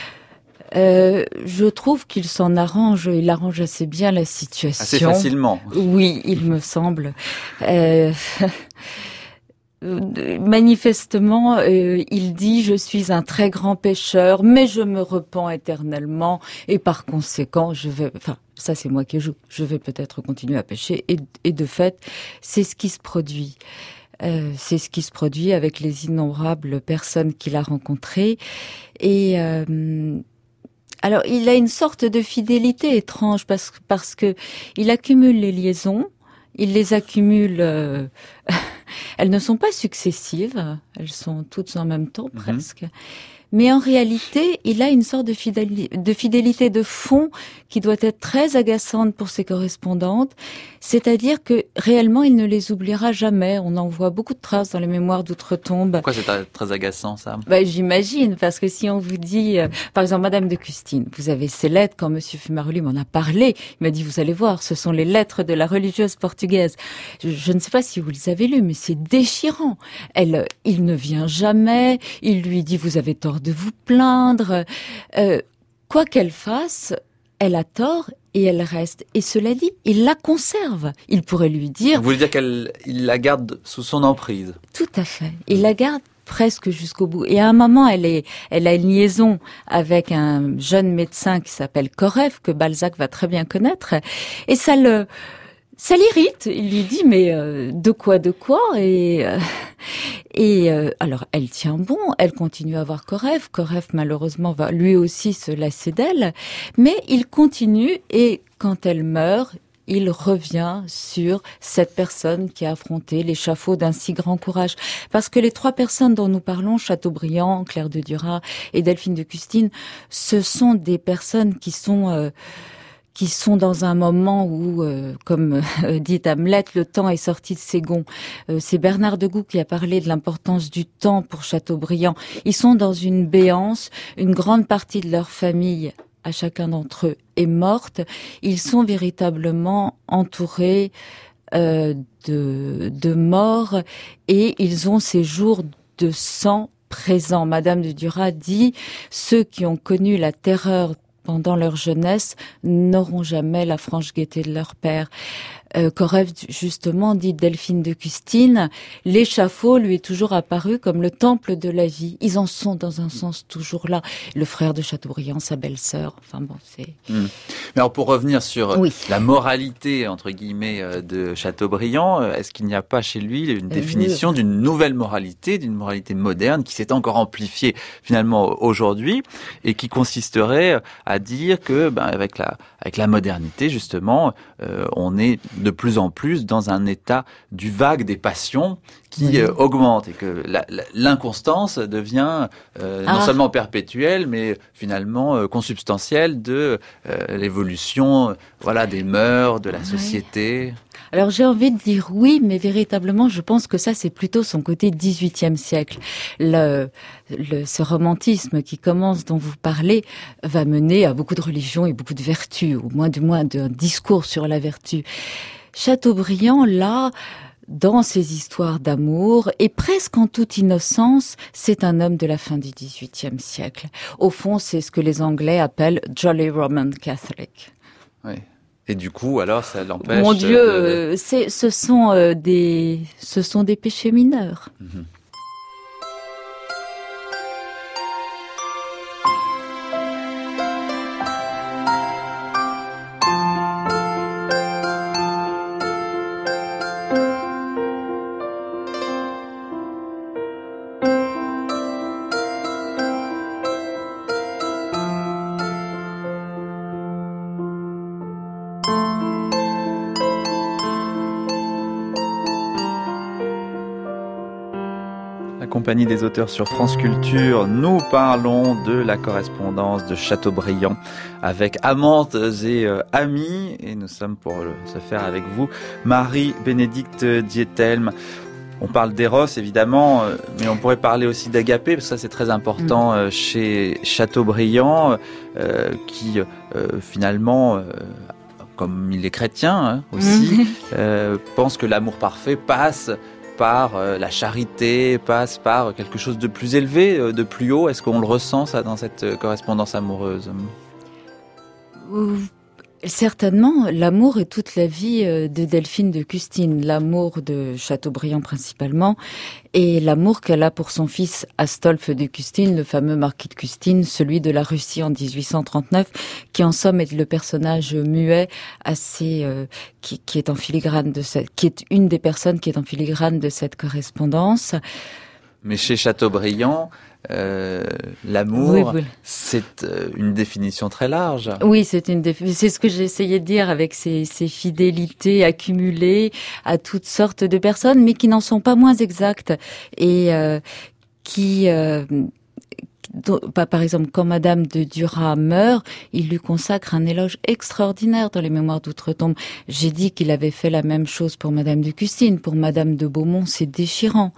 [SPEAKER 10] Euh, je trouve qu'il s'en arrange, il arrange assez bien la situation.
[SPEAKER 1] Assez facilement.
[SPEAKER 10] Oui, il me semble. Euh, manifestement, euh, il dit « Je suis un très grand pécheur, mais je me repens éternellement et par conséquent, je vais... » Enfin, ça c'est moi qui joue. Je vais peut-être continuer à pécher et, et de fait, c'est ce qui se produit. Euh, c'est ce qui se produit avec les innombrables personnes qu'il a rencontrées. Et... Euh, alors, il a une sorte de fidélité étrange parce, parce que il accumule les liaisons, il les accumule... Euh, elles ne sont pas successives, elles sont toutes en même temps presque. Mais en réalité, il a une sorte de fidélité, de fidélité de fond qui doit être très agaçante pour ses correspondantes. C'est-à-dire que réellement, il ne les oubliera jamais. On en voit beaucoup de traces dans les mémoires d'outre-tombe.
[SPEAKER 1] Pourquoi c'est très- très agaçant, ça?
[SPEAKER 10] Bah, j'imagine, parce que si on vous dit, euh, par exemple, Madame de Custine, vous avez ces lettres, quand Monsieur Fumaroli m'en a parlé, il m'a dit, vous allez voir, ce sont les lettres de la religieuse portugaise. Je, je ne sais pas si vous les avez lues, mais c'est déchirant. Elle, il ne vient jamais, il lui dit, vous avez tort de vous plaindre. Euh, quoi qu'elle fasse, elle a tort et elle reste. Et cela dit, il la conserve. Il pourrait lui dire...
[SPEAKER 1] Vous voulez dire qu'il la garde sous son emprise?
[SPEAKER 10] Tout à fait. Il la garde presque jusqu'au bout. Et à un moment, elle est, elle a une liaison avec un jeune médecin qui s'appelle Koreff, que Balzac va très bien connaître. Et ça le... Ça l'irrite. Il lui dit, mais euh, de quoi, de quoi? Et, euh, et euh, alors, elle tient bon, elle continue à voir Koreff. Koreff, malheureusement, va lui aussi se lasser d'elle. Mais il continue et quand elle meurt, il revient sur cette personne qui a affronté l'échafaud d'un si grand courage. Parce que les trois personnes dont nous parlons, Chateaubriand, Claire de Duras et Delphine de Custine, ce sont des personnes qui sont... Euh, qui sont dans un moment où, euh, comme euh, dit Hamlet, le temps est sorti de ses gonds. Euh, c'est Bernard de Goux qui a parlé de l'importance du temps pour Chateaubriand. Ils sont dans une béance, une grande partie de leur famille, à chacun d'entre eux, est morte. Ils sont véritablement entourés euh, de, de morts et ils ont ces jours de sang présents. Madame de Duras dit « Ceux qui ont connu la terreur pendant leur jeunesse, n'auront jamais la franche gaieté de leur père. Euh, Corrève, justement, dit Delphine de Custine, l'échafaud lui est toujours apparu comme le temple de la vie. Ils en sont, dans un sens, toujours là. Le frère de Chateaubriand, sa belle-sœur, enfin bon, c'est...
[SPEAKER 1] Mmh. Mais alors, pour revenir sur
[SPEAKER 10] oui.
[SPEAKER 1] la moralité, entre guillemets, de Chateaubriand, est-ce qu'il n'y a pas chez lui une définition euh... d'une nouvelle moralité, d'une moralité moderne, qui s'est encore amplifiée, finalement, aujourd'hui, et qui consisterait à dire que, ben, avec la, avec la modernité, justement, euh, on est de plus en plus dans un état du vague des passions qui oui. euh, augmente et que la, la, l'inconstance devient euh, ah. non seulement perpétuelle, mais finalement euh, consubstantielle de euh, l'évolution, euh, voilà, des mœurs, de la oui. société.
[SPEAKER 10] Alors j'ai envie de dire oui, mais véritablement, je pense que ça, c'est plutôt son côté dix-huitième siècle. Le, le, ce romantisme qui commence, dont vous parlez, va mener à beaucoup de religions et beaucoup de vertus, au moins du moins d'un discours sur la vertu. Chateaubriand, là, dans ses histoires d'amour, et presque en toute innocence, c'est un homme de la fin du dix-huitième siècle. Au fond, c'est ce que les Anglais appellent « Jolly Roman Catholic ».
[SPEAKER 1] Oui. Et du coup, alors, ça l'empêche...
[SPEAKER 10] Mon Dieu, de... c'est, ce sont euh, des, ce sont des péchés mineurs. Mm-hmm.
[SPEAKER 1] Compagnie des auteurs sur France Culture, nous parlons de la correspondance de Chateaubriand avec amantes et euh, amis, et nous sommes pour euh, ce faire avec vous, Marie-Bénédicte Diethelm. On parle d'Eros, évidemment, euh, mais on pourrait parler aussi d'Agapé, parce que ça c'est très important euh, chez Chateaubriand, euh, qui euh, finalement... Euh, comme il est chrétien hein, aussi, euh, pense que l'amour parfait passe par euh, la charité, passe par quelque chose de plus élevé, euh, de plus haut. Est-ce qu'on le ressent, ça, dans cette euh, correspondance amoureuse ?
[SPEAKER 10] euh, Certainement, l'amour est toute la vie de Delphine de Custine, l'amour de Chateaubriand principalement, et l'amour qu'elle a pour son fils Astolphe de Custine, le fameux marquis de Custine, celui de la Russie en dix-huit cent trente-neuf, qui en somme est le personnage muet assez euh, qui, qui est en filigrane de cette, qui est une des personnes qui est en filigrane de cette correspondance.
[SPEAKER 1] Mais chez Chateaubriand, euh, l'amour, oui, oui. c'est euh, une définition très large.
[SPEAKER 10] Oui, c'est une défi- c'est ce que j'ai essayé de dire avec ces, ces fidélités accumulées à toutes sortes de personnes, mais qui n'en sont pas moins exactes et euh, qui euh, par exemple, quand Madame de Duras meurt, il lui consacre un éloge extraordinaire dans les Mémoires d'Outre-Tombe. J'ai dit qu'il avait fait la même chose pour Madame de Custine. Pour Madame de Beaumont, c'est déchirant.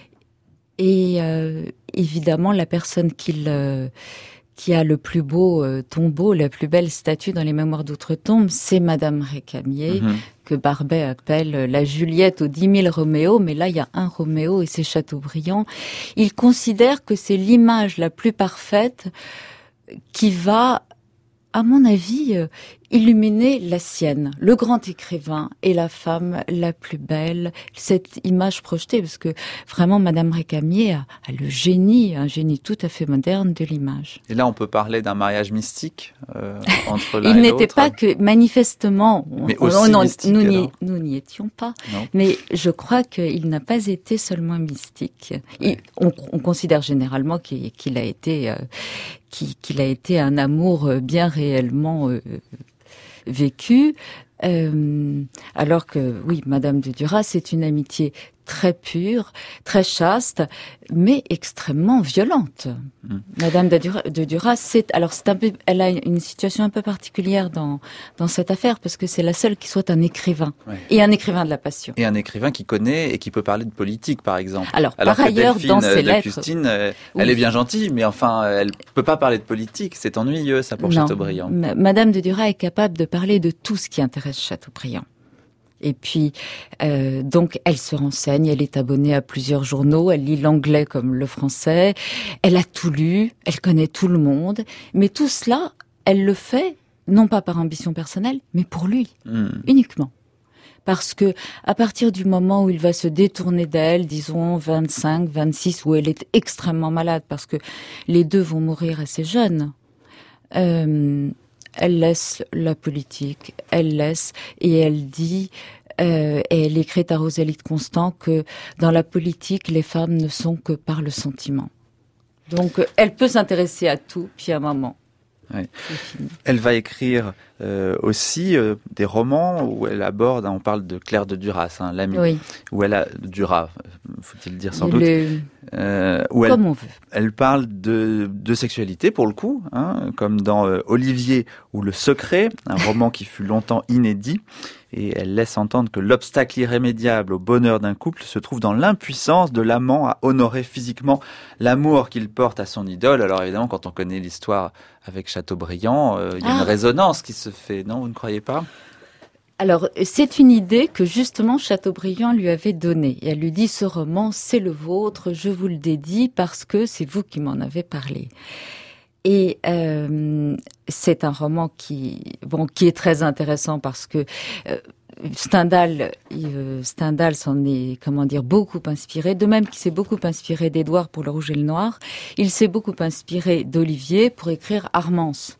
[SPEAKER 10] Et euh, évidemment, la personne qui, le, qui a le plus beau euh, tombeau, la plus belle statue dans les Mémoires d'Outre-Tombe, c'est Madame Récamier, mmh. que Barbet appelle la Juliette aux dix mille Roméo, mais là, il y a un Roméo et c'est Chateaubriand. Il considère que c'est l'image la plus parfaite qui va, à mon avis, euh, illuminer la sienne, le grand écrivain et la femme la plus belle, cette image projetée, parce que vraiment Madame Récamier a, a le génie, un génie tout à fait moderne de l'image.
[SPEAKER 1] Et là, on peut parler d'un mariage mystique euh, entre l'un
[SPEAKER 10] Il
[SPEAKER 1] et
[SPEAKER 10] n'était
[SPEAKER 1] l'autre.
[SPEAKER 10] pas que, manifestement,
[SPEAKER 1] mais
[SPEAKER 10] on,
[SPEAKER 1] aussi
[SPEAKER 10] on,
[SPEAKER 1] mystique,
[SPEAKER 10] nous, n'y, nous n'y étions pas,
[SPEAKER 1] non.
[SPEAKER 10] Mais je crois qu'il n'a pas été seulement mystique. Il, on, on considère généralement qu'il, qu'il a été, euh, qu'il, qu'il a été un amour bien réellement euh, vécu, Euh, alors que, oui, Madame de Duras, c'est une amitié très pure, très chaste, mais extrêmement violente. Mmh. Madame de Duras, de Duras, c'est alors c'est un peu, elle a une situation un peu particulière dans dans cette affaire parce que c'est la seule qui soit un écrivain ouais. et un écrivain de la passion.
[SPEAKER 1] Et un écrivain qui connaît et qui peut parler de politique, par exemple.
[SPEAKER 10] Alors,
[SPEAKER 1] alors
[SPEAKER 10] par
[SPEAKER 1] que
[SPEAKER 10] ailleurs,
[SPEAKER 1] Delphine
[SPEAKER 10] dans ses
[SPEAKER 1] de
[SPEAKER 10] lettres,
[SPEAKER 1] Custine, euh,
[SPEAKER 10] oui.
[SPEAKER 1] elle est bien gentille, mais enfin, elle peut pas parler de politique. C'est ennuyeux, ça, pour
[SPEAKER 10] non,
[SPEAKER 1] Chateaubriand.
[SPEAKER 10] M- Madame de Duras est capable de parler de tout ce qui intéresse Chateaubriand. Et puis, euh, donc, elle se renseigne, elle est abonnée à plusieurs journaux, elle lit l'anglais comme le français, elle a tout lu, elle connaît tout le monde, mais tout cela, elle le fait, non pas par ambition personnelle, mais pour lui, mmh. uniquement. Parce que, à partir du moment où il va se détourner d'elle, disons vingt-cinq, vingt-six, où elle est extrêmement malade, parce que les deux vont mourir assez jeunes, euh, elle laisse la politique, elle laisse, et elle dit, euh, et elle écrit à Rosalie de Constant que dans la politique, les femmes ne sont que par le sentiment. Donc, elle peut s'intéresser à tout, puis à un moment.
[SPEAKER 1] Ouais. Elle va écrire euh, aussi euh, des romans où elle aborde, hein, on parle de Claire de Duras, hein, l'amie,
[SPEAKER 10] oui.
[SPEAKER 1] où elle a Duras, faut-il dire sans
[SPEAKER 10] Le...
[SPEAKER 1] doute, euh, où
[SPEAKER 10] Comme
[SPEAKER 1] elle,
[SPEAKER 10] on veut.
[SPEAKER 1] Elle parle de, de sexualité pour le coup, hein, comme dans euh, Olivier ou Le Secret, un roman qui fut longtemps inédit. Et elle laisse entendre que l'obstacle irrémédiable au bonheur d'un couple se trouve dans l'impuissance de l'amant à honorer physiquement l'amour qu'il porte à son idole. Alors évidemment, quand on connaît l'histoire avec Chateaubriand, euh, il y a ah. une résonance qui se fait, non, vous ne croyez pas ?
[SPEAKER 10] Alors, c'est une idée que justement Chateaubriand lui avait donnée. Et elle lui dit, ce roman, c'est le vôtre, je vous le dédie parce que c'est vous qui m'en avez parlé. Et euh, c'est un roman qui, bon, qui est très intéressant parce que euh, Stendhal, euh, Stendhal s'en est, comment dire, beaucoup inspiré. De même qu'il s'est beaucoup inspiré d'Édouard pour Le Rouge et le Noir, il s'est beaucoup inspiré d'Olivier pour écrire Armance.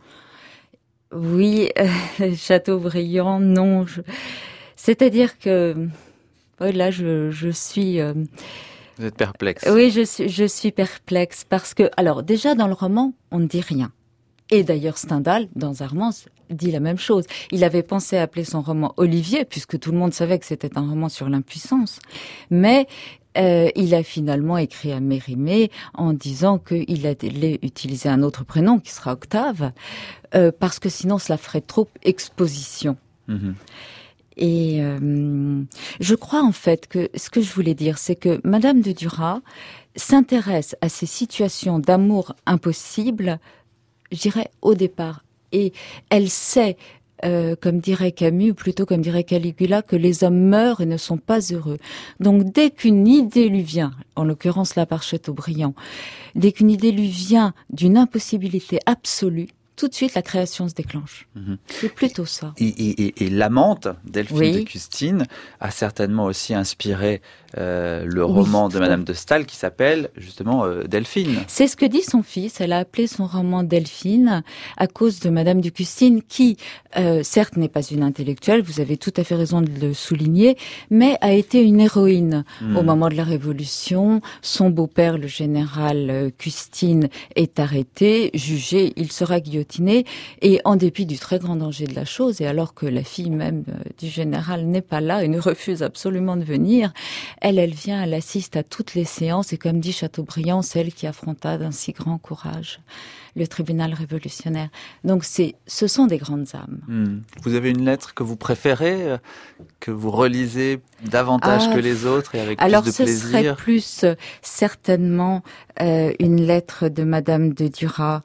[SPEAKER 10] Oui, euh, Chateaubriand, non. Je... C'est-à-dire que, ouais, là, je, je suis. Euh,
[SPEAKER 1] Vous êtes perplexe.
[SPEAKER 10] Oui, je suis, je suis perplexe parce que, alors, déjà dans le roman, on ne dit rien. Et d'ailleurs, Stendhal, dans Armance, dit la même chose. Il avait pensé appeler son roman Olivier, puisque tout le monde savait que c'était un roman sur l'impuissance. Mais euh, il a finalement écrit à Mérimée en disant qu'il allait utiliser un autre prénom, qui sera Octave, euh, parce que sinon, cela ferait trop exposition. Mmh. Et euh, je crois en fait que ce que je voulais dire, c'est que Madame de Duras s'intéresse à ces situations d'amour impossible, je dirais, au départ. Et elle sait, euh, comme dirait Camus, ou plutôt comme dirait Caligula, que les hommes meurent et ne sont pas heureux. Donc dès qu'une idée lui vient, en l'occurrence là par Chateaubriand, dès qu'une idée lui vient d'une impossibilité absolue, tout de suite, la création se déclenche. Mmh. C'est plutôt ça.
[SPEAKER 1] Et, et, et, et l'amante, Delphine
[SPEAKER 10] oui.
[SPEAKER 1] de Custine, a certainement aussi inspiré euh, le roman oui. de Madame de Staël qui s'appelle justement euh, Delphine.
[SPEAKER 10] C'est ce que dit son fils. Elle a appelé son roman Delphine à cause de Madame de Custine qui, euh, certes, n'est pas une intellectuelle, vous avez tout à fait raison de le souligner, mais a été une héroïne mmh. au moment de la Révolution. Son beau-père, le général Custine, est arrêté, jugé, il sera guillotiné. Et en dépit du très grand danger de la chose, et alors que la fille même du général n'est pas là et ne refuse absolument de venir, elle, elle vient, elle assiste à toutes les séances, et comme dit Chateaubriand, celle qui affronta d'un si grand courage le tribunal révolutionnaire. Donc c'est, ce sont des grandes âmes.
[SPEAKER 1] Mmh. Vous avez une lettre que vous préférez, que vous relisez davantage ah, que les autres et avec
[SPEAKER 10] alors
[SPEAKER 1] plus de plaisir?
[SPEAKER 10] Alors ce serait plus euh, certainement euh, une lettre de Madame de Duras.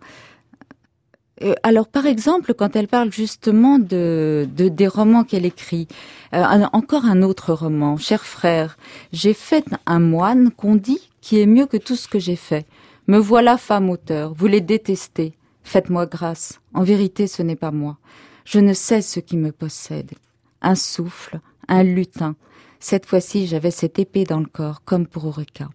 [SPEAKER 10] Alors, par exemple, quand elle parle justement de, de des romans qu'elle écrit, euh, un, encore un autre roman, Cher frère, j'ai fait un moine qu'on dit qui est mieux que tout ce que j'ai fait. Me voilà femme auteur, vous les détestez. Faites-moi grâce. En vérité, ce n'est pas moi. Je ne sais ce qui me possède. Un souffle, un lutin. Cette fois-ci, j'avais cette épée dans le corps, comme pour Eureka.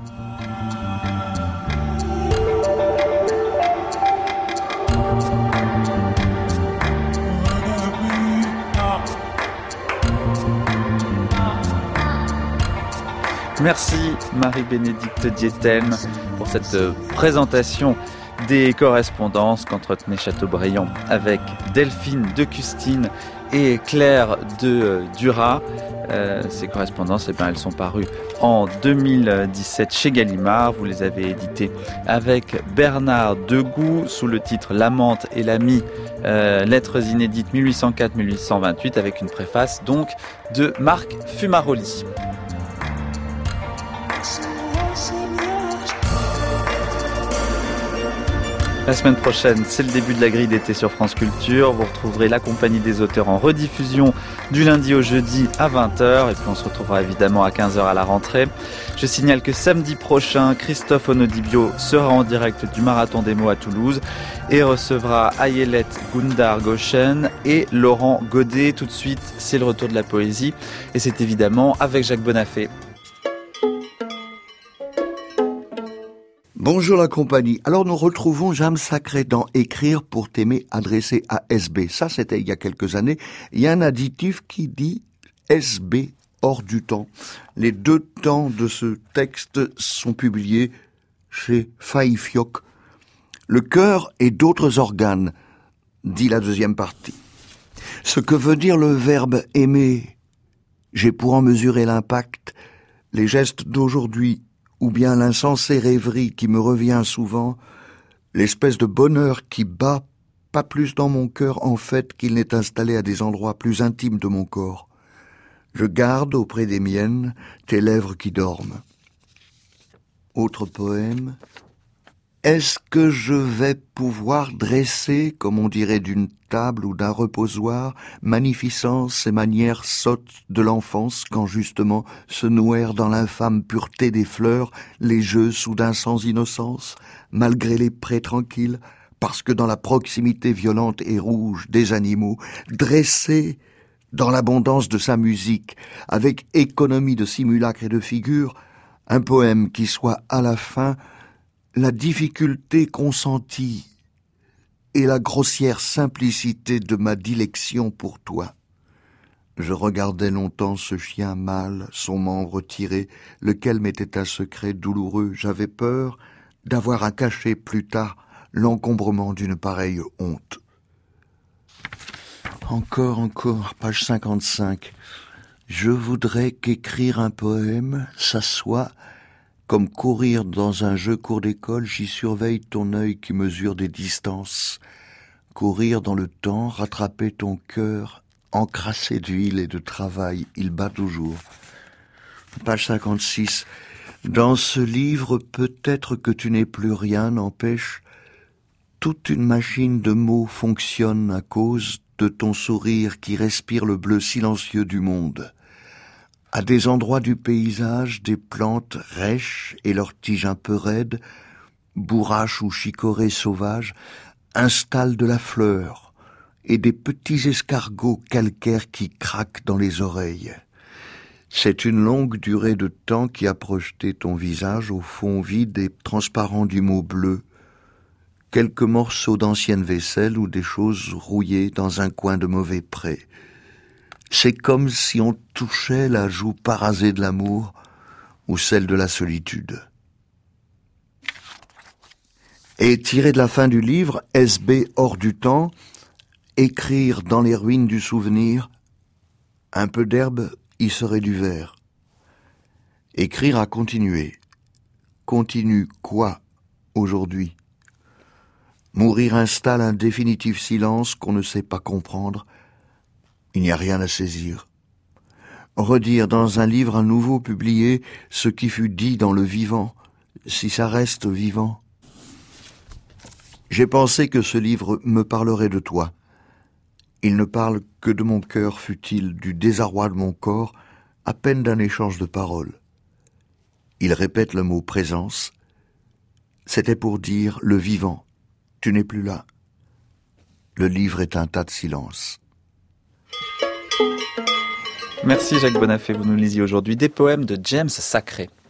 [SPEAKER 1] Merci Marie-Bénédicte Diethelm pour cette présentation des correspondances qu'entretenait Chateaubriand avec Delphine de Custine et Claire de Duras. Euh, ces correspondances, eh bien, elles sont parues en deux mille dix-sept chez Gallimard. Vous les avez éditées avec Bernard Degout sous le titre L'amante et l'ami, euh, lettres inédites mille huit cent quatre à mille huit cent vingt-huit, avec une préface donc de Marc Fumaroli. La semaine prochaine, c'est le début de la grille d'été sur France Culture. Vous retrouverez la compagnie des auteurs en rediffusion du lundi au jeudi à vingt heures. Et puis on se retrouvera évidemment à quinze heures à la rentrée. Je signale que samedi prochain, Christophe Onodibio sera en direct du Marathon des mots à Toulouse et recevra Ayelet Gundar-Goshen et Laurent Godet. Tout de suite, c'est le retour de la poésie. Et c'est évidemment avec Jacques Bonafé.
[SPEAKER 11] Bonjour la compagnie. Alors nous retrouvons Jam Sacré dans Écrire pour t'aimer adressé à S B. Ça c'était il y a quelques années. Il y a un additif qui dit S B hors du temps. Les deux temps de ce texte sont publiés chez Faïfiok. Le cœur et d'autres organes, dit la deuxième partie. Ce que veut dire le verbe aimer, j'ai pour en mesurer l'impact, les gestes d'aujourd'hui, ou bien l'insensée rêverie qui me revient souvent, l'espèce de bonheur qui bat pas plus dans mon cœur en fait qu'il n'est installé à des endroits plus intimes de mon corps. Je garde auprès des miennes tes lèvres qui dorment. Autre poème. Est-ce que je vais pouvoir dresser, comme on dirait d'une table ou d'un reposoir, magnificence et manières sottes de l'enfance quand justement se nouèrent dans l'infâme pureté des fleurs les jeux soudain sans innocence, malgré les prés tranquilles, parce que dans la proximité violente et rouge des animaux, dressés dans l'abondance de sa musique, avec économie de simulacre et de figures, un poème qui soit à la fin la difficulté consentie et la grossière simplicité de ma dilection pour toi. Je regardais longtemps ce chien mâle, son membre tiré, lequel m'était un secret douloureux. J'avais peur d'avoir à cacher plus tard l'encombrement d'une pareille honte. Encore, encore, page cinquante-cinq. Je voudrais qu'écrire un poème, ça soit comme courir dans un jeu cours d'école, j'y surveille ton œil qui mesure des distances. Courir dans le temps, rattraper ton cœur, encrassé d'huile et de travail, il bat toujours. Page cinquante-six. Dans ce livre, peut-être que tu n'es plus rien, n'empêche, toute une machine de mots fonctionne à cause de ton sourire qui respire le bleu silencieux du monde. À des endroits du paysage, des plantes rêches et leurs tiges un peu raides, bourraches ou chicorées sauvages, installent de la fleur et des petits escargots calcaires qui craquent dans les oreilles. C'est une longue durée de temps qui a projeté ton visage au fond vide et transparent du mot bleu, quelques morceaux d'ancienne vaisselle ou des choses rouillées dans un coin de mauvais pré. C'est comme si on touchait la joue parasée de l'amour ou celle de la solitude. Et tiré de la fin du livre, S B hors du temps, écrire dans les ruines du souvenir, un peu d'herbe y serait du vert. Écrire à continuer. Continue quoi aujourd'hui? Mourir installe un définitif silence qu'on ne sait pas comprendre. Il n'y a rien à saisir. Redire dans un livre à nouveau publié ce qui fut dit dans le vivant, si ça reste vivant. J'ai pensé que ce livre me parlerait de toi. Il ne parle que de mon cœur futile, du désarroi de mon corps, à peine d'un échange de paroles. Il répète le mot présence. C'était pour dire le vivant. Tu n'es plus là. Le livre est un tas de silence.
[SPEAKER 1] Merci Jacques Bonafé, vous nous lisiez aujourd'hui des poèmes de James Sacré.